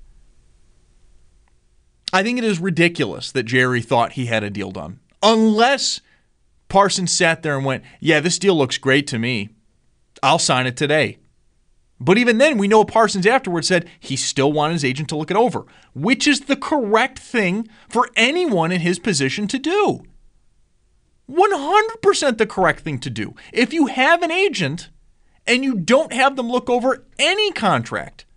S5: I think it is ridiculous that Jerry thought he had a deal done. Unless Parsons sat there and went, yeah, this deal looks great to me. I'll sign it today. But even then, we know Parsons afterwards said he still wanted his agent to look it over, which is the correct thing for anyone in his position to do. one hundred percent the correct thing to do. If you have an agent and you don't have them look over any contract,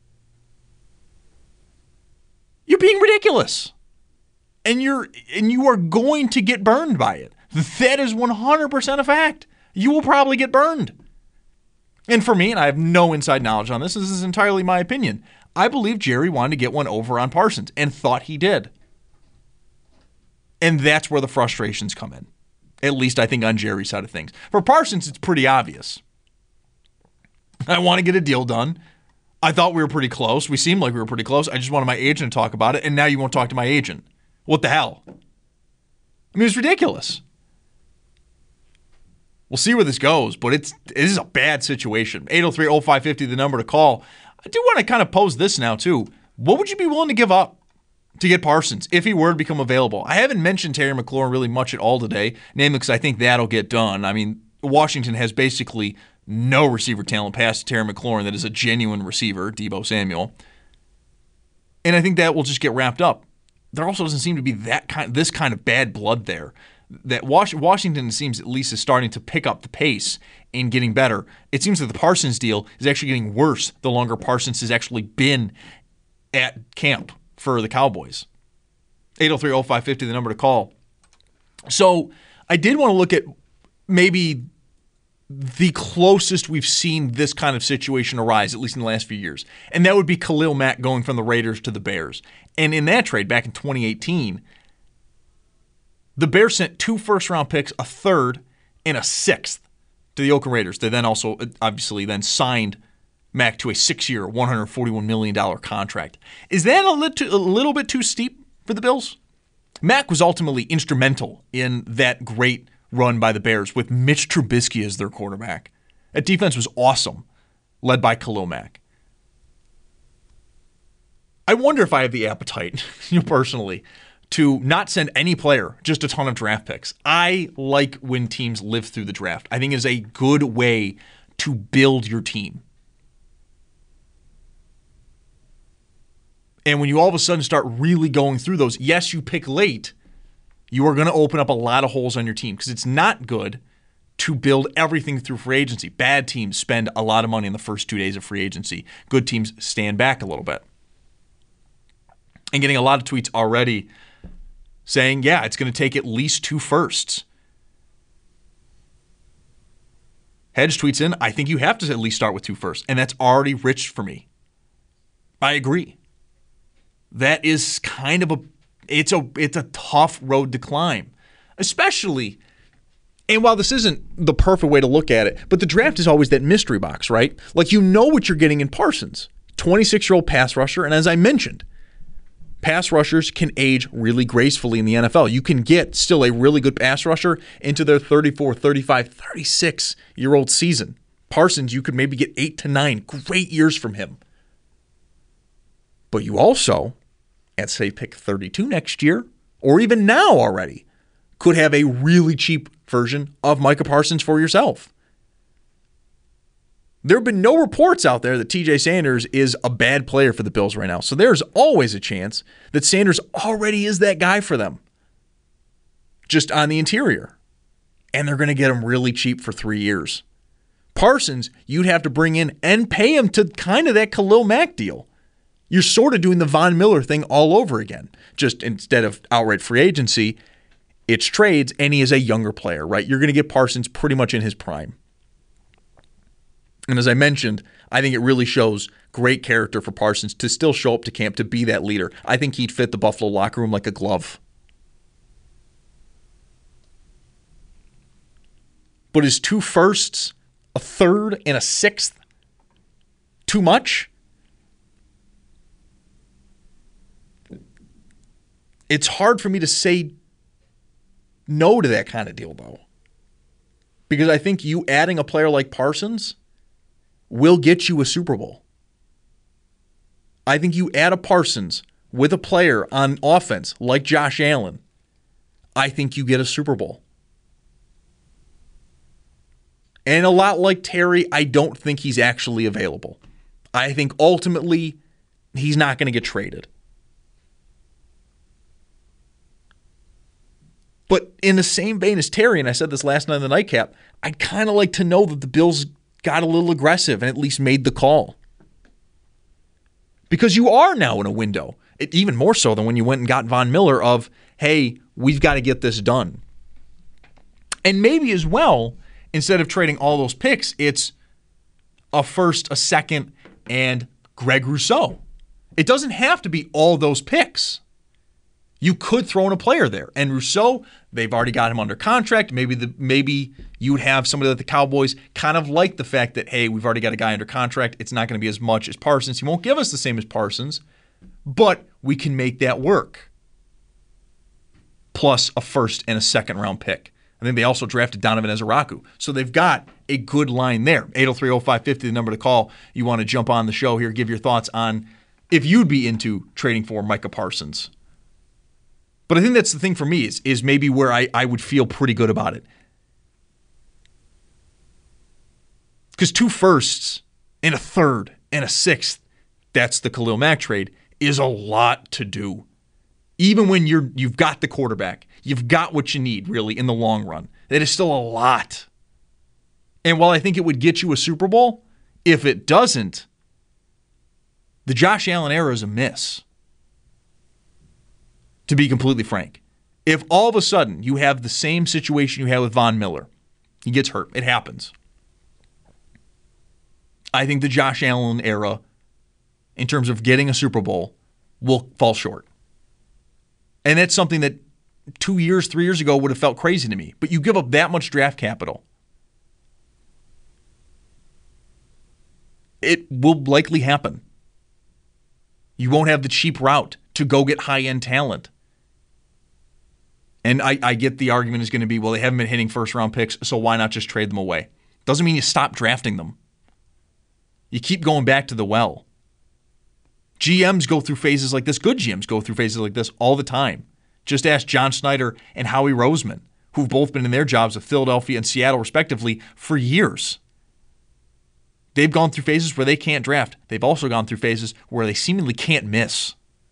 S5: you're being ridiculous. And you're and you are going to get burned by it. That is one hundred percent a fact. You will probably get burned. And for me, and I have no inside knowledge on this, this is entirely my opinion, I believe Jerry wanted to get one over on Parsons and thought he did. And that's where the frustrations come in. At least I think on Jerry's side of things. For Parsons, it's pretty obvious. I want to get a deal done. I thought we were pretty close. We seemed like we were pretty close. I just wanted my agent to talk about it, and now you won't talk to my agent. What the hell? I mean, it's ridiculous. We'll see where this goes, but it's it is a bad situation. eight oh three oh five five oh, the number to call. I do want to kind of pose this now, too. What would you be willing to give up to get Parsons if he were to become available? I haven't mentioned Terry McLaurin really much at all today, namely because I think that'll get done. I mean, Washington has basically no receiver talent past Terry McLaurin that is a genuine receiver, Deebo Samuel. And I think that will just get wrapped up. There also doesn't seem to be that kind, this kind of bad blood there. That Washington seems at least is starting to pick up the pace and getting better. It seems that the Parsons deal is actually getting worse the longer Parsons has actually been at camp for the Cowboys. eight oh three oh five five oh, the number to call. So I did want to look at maybe the closest we've seen this kind of situation arise, at least in the last few years. And that would be Khalil Mack going from the Raiders to the Bears. And in that trade back in twenty eighteen, The Bears sent two first-round picks, a third, and a sixth to the Oakland Raiders. They then also, obviously, then signed Mack to a six-year, one hundred forty-one million dollars contract. Is that a little, a little bit too steep for the Bills? Mack was ultimately instrumental in that great run by the Bears with Mitch Trubisky as their quarterback. That defense was awesome, led by Khalil Mack. I wonder if I have the appetite, you know, personally, to not send any player, just a ton of draft picks. I like when teams live through the draft. I think it is a good way to build your team. And when you all of a sudden start really going through those, yes, you pick late, you are going to open up a lot of holes on your team because it's not good to build everything through free agency. Bad teams spend a lot of money in the first two days of free agency. Good teams stand back a little bit. And getting a lot of tweets already saying, yeah, it's going to take at least two firsts. Hedge tweets in, I think you have to at least start with two firsts. And that's already rich for me. I agree. That is kind of a, it's a, it's a tough road to climb. Especially, and while this isn't the perfect way to look at it, but the draft is always that mystery box, right? Like you know what you're getting in Parsons. twenty-six-year-old pass rusher, and as I mentioned, pass rushers can age really gracefully in the N F L. You can get still a really good pass rusher into their thirty-four, thirty-five, thirty-six-year-old season. Parsons, you could maybe get eight to nine great years from him. But you also, at say pick thirty-two next year, or even now already, could have a really cheap version of Micah Parsons for yourself. There have been no reports out there that T J Sanders is a bad player for the Bills right now. So there's always a chance that Sanders already is that guy for them, just on the interior. And they're going to get him really cheap for three years. Parsons, you'd have to bring in and pay him to kind of that Khalil Mack deal. You're sort of doing the Von Miller thing all over again. Just instead of outright free agency, it's trades, and he is a younger player, right? You're going to get Parsons pretty much in his prime. And as I mentioned, I think it really shows great character for Parsons to still show up to camp to be that leader. I think he'd fit the Buffalo locker room like a glove. But is two firsts, a third, and a sixth too much? It's hard for me to say no to that kind of deal, though. Because I think you adding a player like Parsons will get you a Super Bowl. I think you add a Parsons with a player on offense like Josh Allen, I think you get a Super Bowl. And a lot like Terry, I don't think he's actually available. I think ultimately he's not going to get traded. But in the same vein as Terry, and I said this last night in the nightcap, I'd kind of like to know that the Bills got a little aggressive and at least made the call. Because you are now in a window, it, even more so than when you went and got Von Miller of, hey, we've got to get this done. And maybe as well, instead of trading all those picks, it's a first, a second, and Greg Rousseau. It doesn't have to be all those picks. You could throw in a player there. And Rousseau, they've already got him under contract. Maybe the maybe you would have somebody that the Cowboys kind of like the fact that, hey, we've already got a guy under contract. It's not going to be as much as Parsons. He won't give us the same as Parsons, but we can make that work. Plus a first and a second round pick. I think they also drafted Donovan Ezeraku. So they've got a good line there. eight oh three oh five five oh, the number to call. You want to jump on the show here, give your thoughts on if you'd be into trading for Micah Parsons. But I think that's the thing for me is, is maybe where I, I would feel pretty good about it. Because two firsts and a third and a sixth, that's the Khalil Mack trade, is a lot to do. Even when you're, you've got the quarterback, you've got what you need, really, in the long run. That is still a lot. And while I think it would get you a Super Bowl, if it doesn't, the Josh Allen era is a miss. To be completely frank. If all of a sudden you have the same situation you had with Von Miller, he gets hurt, it happens. I think the Josh Allen era, in terms of getting a Super Bowl, will fall short. And that's something that two years, three years ago would have felt crazy to me. But you give up that much draft capital, it will likely happen. You won't have the cheap route to go get high-end talent. And I, I get the argument is going to be, well, they haven't been hitting first-round picks, so why not just trade them away? Doesn't mean you stop drafting them. You keep going back to the well. G Ms go through phases like this. Good G Ms go through phases like this all the time. Just ask John Snyder and Howie Roseman, who've both been in their jobs of Philadelphia and Seattle, respectively, for years. They've gone through phases where they can't draft. They've also gone through phases where they seemingly can't miss.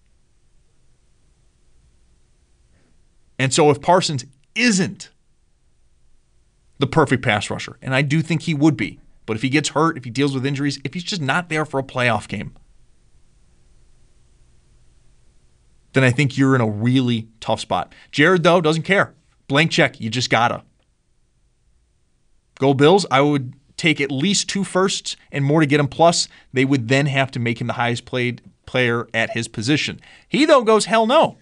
S5: And so if Parsons isn't the perfect pass rusher, and I do think he would be, but if he gets hurt, if he deals with injuries, if he's just not there for a playoff game, then I think you're in a really tough spot. Jared, though, doesn't care. Blank check. You just gotta. Go Bills. I would take at least two firsts and more to get him. Plus, they would then have to make him the highest played player at his position. He, though, goes, hell no.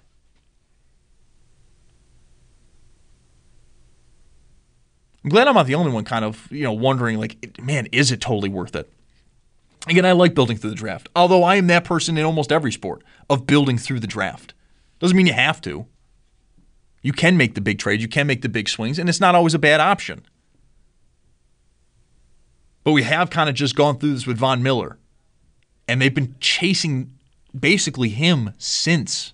S5: I'm glad I'm not the only one kind of, you know, wondering, like, man, is it totally worth it? Again, I like building through the draft, although I am that person in almost every sport of building through the draft. Doesn't mean you have to. You can make the big trades, you can make the big swings, and it's not always a bad option. But we have kind of just gone through this with Von Miller, and they've been chasing basically him since.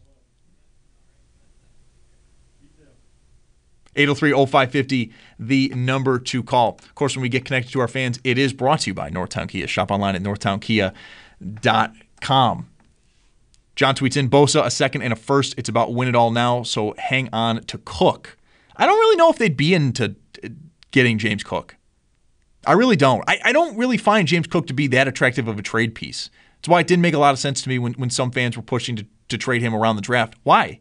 S5: eight oh three oh five five oh, the number to call. Of course, when we get connected to our fans, it is brought to you by Northtown Kia. Shop online at northtown kia dot com. John tweets in, Bosa, a second and a first. It's about win it all now, so hang on to Cook. I don't really know if they'd be into getting James Cook. I really don't. I, I don't really find James Cook to be that attractive of a trade piece. That's why it didn't make a lot of sense to me when, when some fans were pushing to, to trade him around the draft. Why?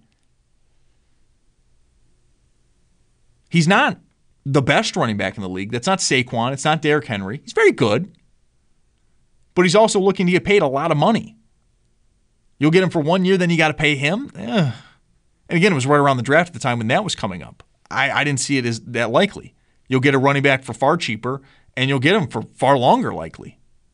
S5: He's not the best running back in the league. That's not Saquon. It's not Derrick Henry. He's very good. But he's also looking to get paid a lot of money. You'll get him for one year, then you got to pay him? Eh. And again, it was right around the draft at the time when that was coming up. I, I didn't see it as that likely. You'll get a running back for far cheaper, and you'll get him for far longer likely.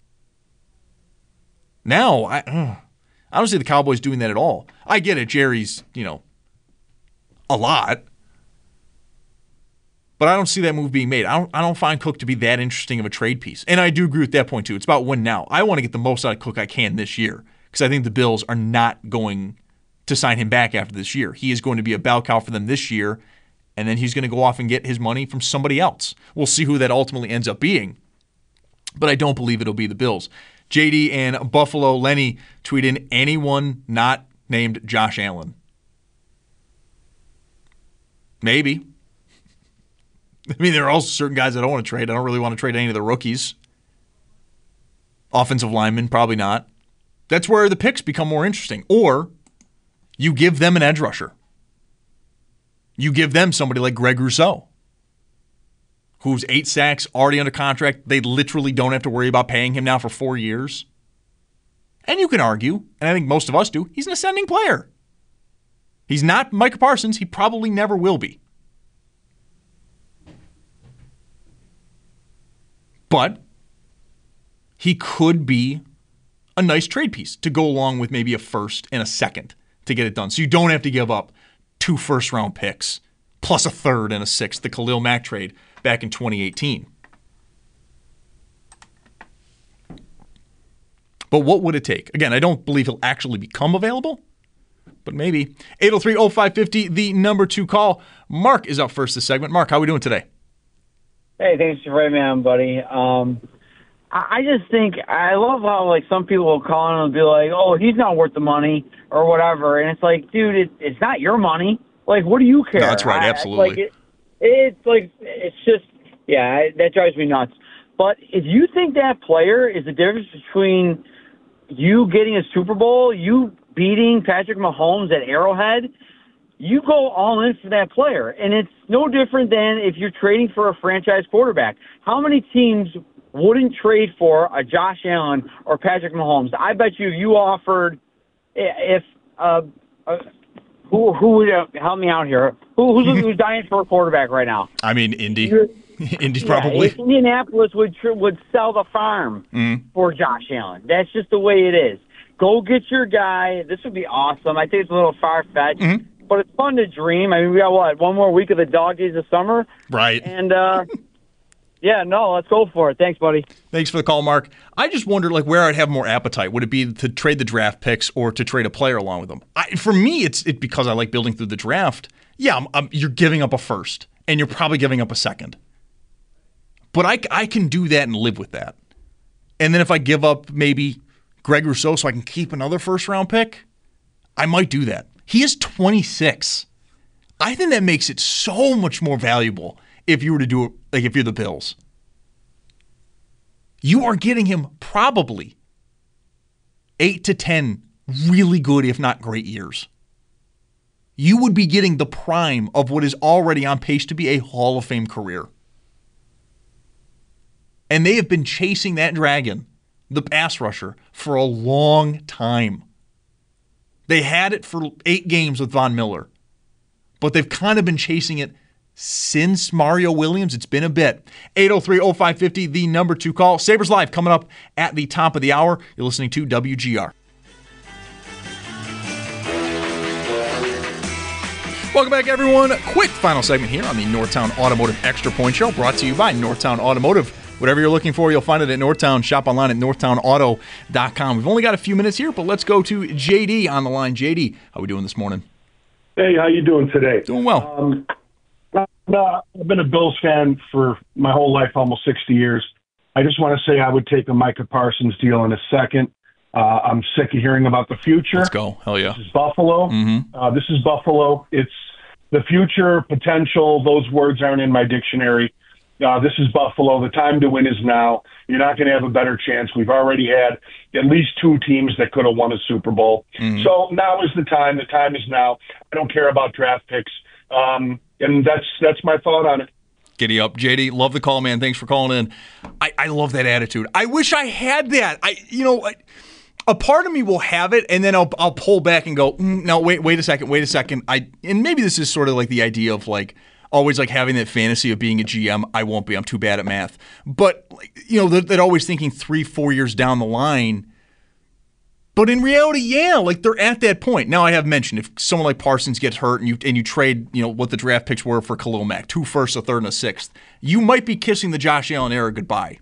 S5: Now, I, uh, I don't see the Cowboys doing that at all. I get it. Jerry's, you know, a lot. But I don't see that move being made. I don't I don't find Cook to be that interesting of a trade piece. And I do agree with that point, too. It's about win now. I want to get the most out of Cook I can this year because I think the Bills are not going to sign him back after this year. He is going to be a bell cow for them this year, and then he's going to go off and get his money from somebody else. We'll see who that ultimately ends up being. But I don't believe it'll be the Bills. J D and Buffalo Lenny tweet in, anyone not named Josh Allen. Maybe. I mean, there are also certain guys I don't want to trade. I don't really want to trade any of the rookies. Offensive linemen, probably not. That's where the picks become more interesting. Or you give them an edge rusher. You give them somebody like Greg Rousseau, who's eight sacks, already under contract. They literally don't have to worry about paying him now for four years. And you can argue, and I think most of us do, he's an ascending player. He's not Micah Parsons. He probably never will be. But he could be a nice trade piece to go along with maybe a first and a second to get it done. So you don't have to give up two first-round picks plus a third and a sixth, the Khalil Mack trade back in twenty eighteen. But what would it take? Again, I don't believe he'll actually become available, but maybe. eight oh three oh five five oh, the number two call. Mark is up first this segment. Mark, how are we doing today?
S12: Hey, thanks for having me on, buddy. Um, I, I just think I love how like some people will call him and be like, "Oh, he's not worth the money" or whatever, and it's like, dude, it, it's not your money. Like, what do you care?
S5: No, that's right,
S12: I,
S5: absolutely.
S12: Like, it, it's like it's just yeah, that drives me nuts. But if you think that player is the difference between you getting a Super Bowl, you beating Patrick Mahomes at Arrowhead, you go all in for that player. And it's no different than if you're trading for a franchise quarterback. How many teams wouldn't trade for a Josh Allen or Patrick Mahomes? I bet you if you offered, if uh, uh, Who who would uh, help me out here? Who who's, who's dying for a quarterback right now?
S5: I mean, Indy. Indy's
S12: yeah,
S5: probably.
S12: Indianapolis would would sell the farm
S5: mm.
S12: for Josh Allen. That's just the way it is. Go get your guy. This would be awesome. I think it's a little far fetched,
S5: mm-hmm.
S12: but it's fun to dream. I mean, we got what one more week of the dog days of summer,
S5: right?
S12: And uh, yeah, no, let's go for it. Thanks, buddy.
S5: Thanks for the call, Mark. I just wondered, like, where I'd have more appetite. Would it be to trade the draft picks or to trade a player along with them? I, for me, it's it, because I like building through the draft. Yeah, I'm, I'm, you're giving up a first, and you're probably giving up a second. But I, I can do that and live with that. And then if I give up maybe Greg Rousseau so I can keep another first-round pick, I might do that. He is twenty-six. I think that makes it so much more valuable if you were to do it, like if you're the Bills. You are getting him probably eight to ten really good, if not great years. You would be getting the prime of what is already on pace to be a Hall of Fame career. And they have been chasing that dragon, the pass rusher, for a long time. They had it for eight games with Von Miller, but they've kind of been chasing it since Mario Williams. It's been a bit. eight oh three oh five five oh, the number two call. Sabres Live coming up at the top of the hour. You're listening to W G R. Welcome back, everyone. Quick final segment here on the Northtown Automotive Extra Point Show, brought to you by Northtown Automotive. Whatever you're looking for, you'll find it at Northtown. Shop online at northtown auto dot com. We've only got a few minutes here, but let's go to J D on the line. J D, how we doing this morning?
S13: Hey, how you doing today?
S5: Doing well.
S13: Um, I've been a Bills fan for my whole life, almost sixty years. I just want to say I would take a Micah Parsons deal in a second. Uh, I'm sick of hearing about the future.
S5: Let's go. Hell yeah.
S13: This is Buffalo.
S5: Mm-hmm.
S13: Uh, this is Buffalo. It's the future, potential. Those words aren't in my dictionary. Uh, this is Buffalo. The time to win is now. You're not going to have a better chance. We've already had at least two teams that could have won a Super Bowl. Mm-hmm. So now is the time. The time is now. I don't care about draft picks. Um, and that's that's my thought on it.
S5: Giddy up. J D, love the call, man. Thanks for calling in. I, I love that attitude. I wish I had that. I, you know, I, a part of me will have it, and then I'll I'll pull back and go, mm, no, wait, wait a second, wait a second. I and maybe this is sort of like the idea of like always like having that fantasy of being a G M. I won't be. I'm too bad at math. But you know, that always thinking three, four years down the line. But in reality, yeah, like they're at that point. Now I have mentioned if someone like Parsons gets hurt and you and you trade, you know, what the draft picks were for Khalil Mack, two firsts, a third, and a sixth, you might be kissing the Josh Allen era goodbye.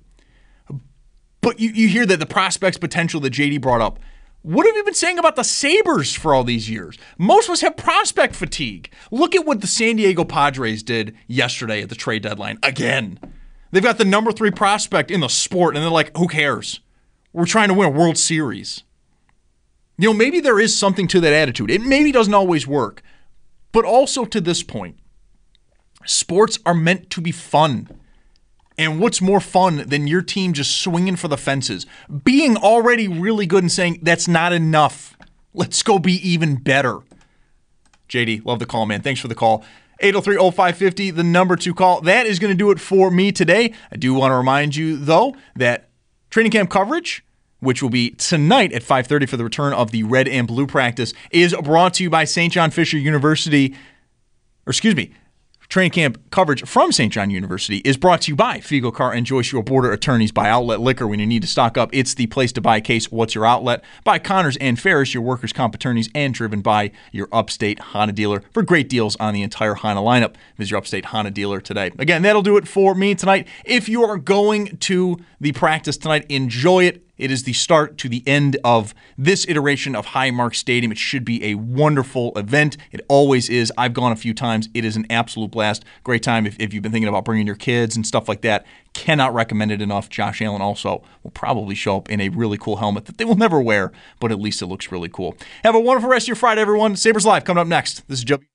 S5: But you, you hear that the prospects potential that J D brought up. What have you been saying about the Sabres for all these years? Most of us have prospect fatigue. Look at what the San Diego Padres did yesterday at the trade deadline. Again, they've got the number three prospect in the sport, and they're like, who cares? We're trying to win a World Series. You know, maybe there is something to that attitude. It maybe doesn't always work. But also to this point, sports are meant to be fun. And what's more fun than your team just swinging for the fences, being already really good and saying, that's not enough. Let's go be even better. J D, love the call, man. Thanks for the call. eight oh three oh five five oh, the number two call. That is going to do it for me today. I do want to remind you, though, that training camp coverage, which will be tonight at five thirty for the return of the red and blue practice, is brought to you by Saint John Fisher University. Or excuse me, training camp coverage from Saint John University is brought to you by Figo Carr and Joyce, your border attorneys, by Outlet Liquor. When you need to stock up, it's the place to buy. Case, what's your outlet? By Connors and Ferris, your workers' comp attorneys, and driven by your Upstate Honda dealer for great deals on the entire Honda lineup. Visit your Upstate Honda dealer today. Again, that'll do it for me tonight. If you are going to the practice tonight, enjoy it. It is the start to the end of this iteration of Highmark Stadium. It should be a wonderful event. It always is. I've gone a few times. It is an absolute blast. Great time if, if you've been thinking about bringing your kids and stuff like that. Cannot recommend it enough. Josh Allen also will probably show up in a really cool helmet that they will never wear, but at least it looks really cool. Have a wonderful rest of your Friday, everyone. Sabres Live coming up next. This is Joe.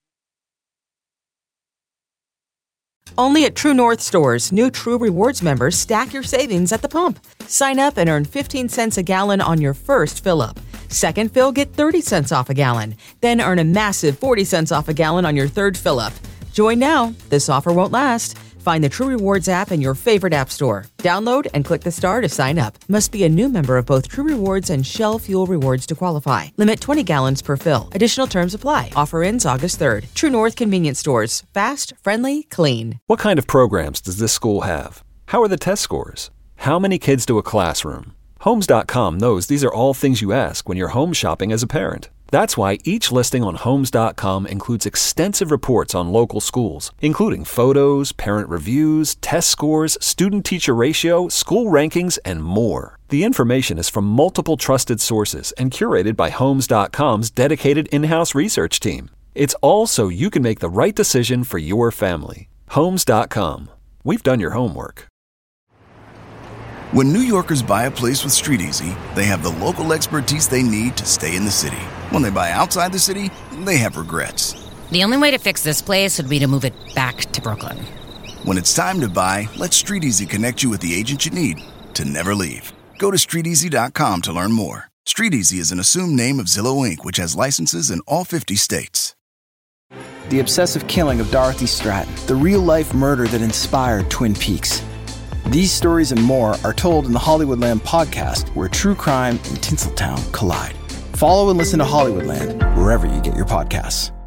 S3: Only at True North stores, new True Rewards members stack your savings at the pump. Sign up and earn fifteen cents a gallon on your first fill-up. Second fill, get thirty cents off a gallon. Then earn a massive forty cents off a gallon on your third fill-up. Join now. This offer won't last. Find the True Rewards app in your favorite app store. Download and click the star to sign up. Must be a new member of both True Rewards and Shell Fuel Rewards to qualify. Limit twenty gallons per fill. Additional terms apply. Offer ends August third. True North Convenience Stores. Fast, friendly, clean.
S4: What kind of programs does this school have? How are the test scores? How many kids to a classroom? Homes dot com knows these are all things you ask when you're home shopping as a parent. That's why each listing on Homes dot com includes extensive reports on local schools, including photos, parent reviews, test scores, student-teacher ratio, school rankings, and more. The information is from multiple trusted sources and curated by Homes dot com's dedicated in-house research team. It's all so you can make the right decision for your family. Homes dot com. We've done your homework.
S7: When New Yorkers buy a place with StreetEasy, they have the local expertise they need to stay in the city. When they buy outside the city, they have regrets.
S8: The only way to fix this place would be to move it back to Brooklyn.
S7: When it's time to buy, let StreetEasy connect you with the agent you need to never leave. Go to street easy dot com to learn more. StreetEasy is an assumed name of Zillow Incorporated, which has licenses in all fifty states.
S14: The obsessive killing of Dorothy Stratton, the real-life murder that inspired Twin Peaks. These stories and more are told in the Hollywoodland podcast, where true crime and Tinseltown collide. Follow and listen to Hollywoodland wherever you get your podcasts.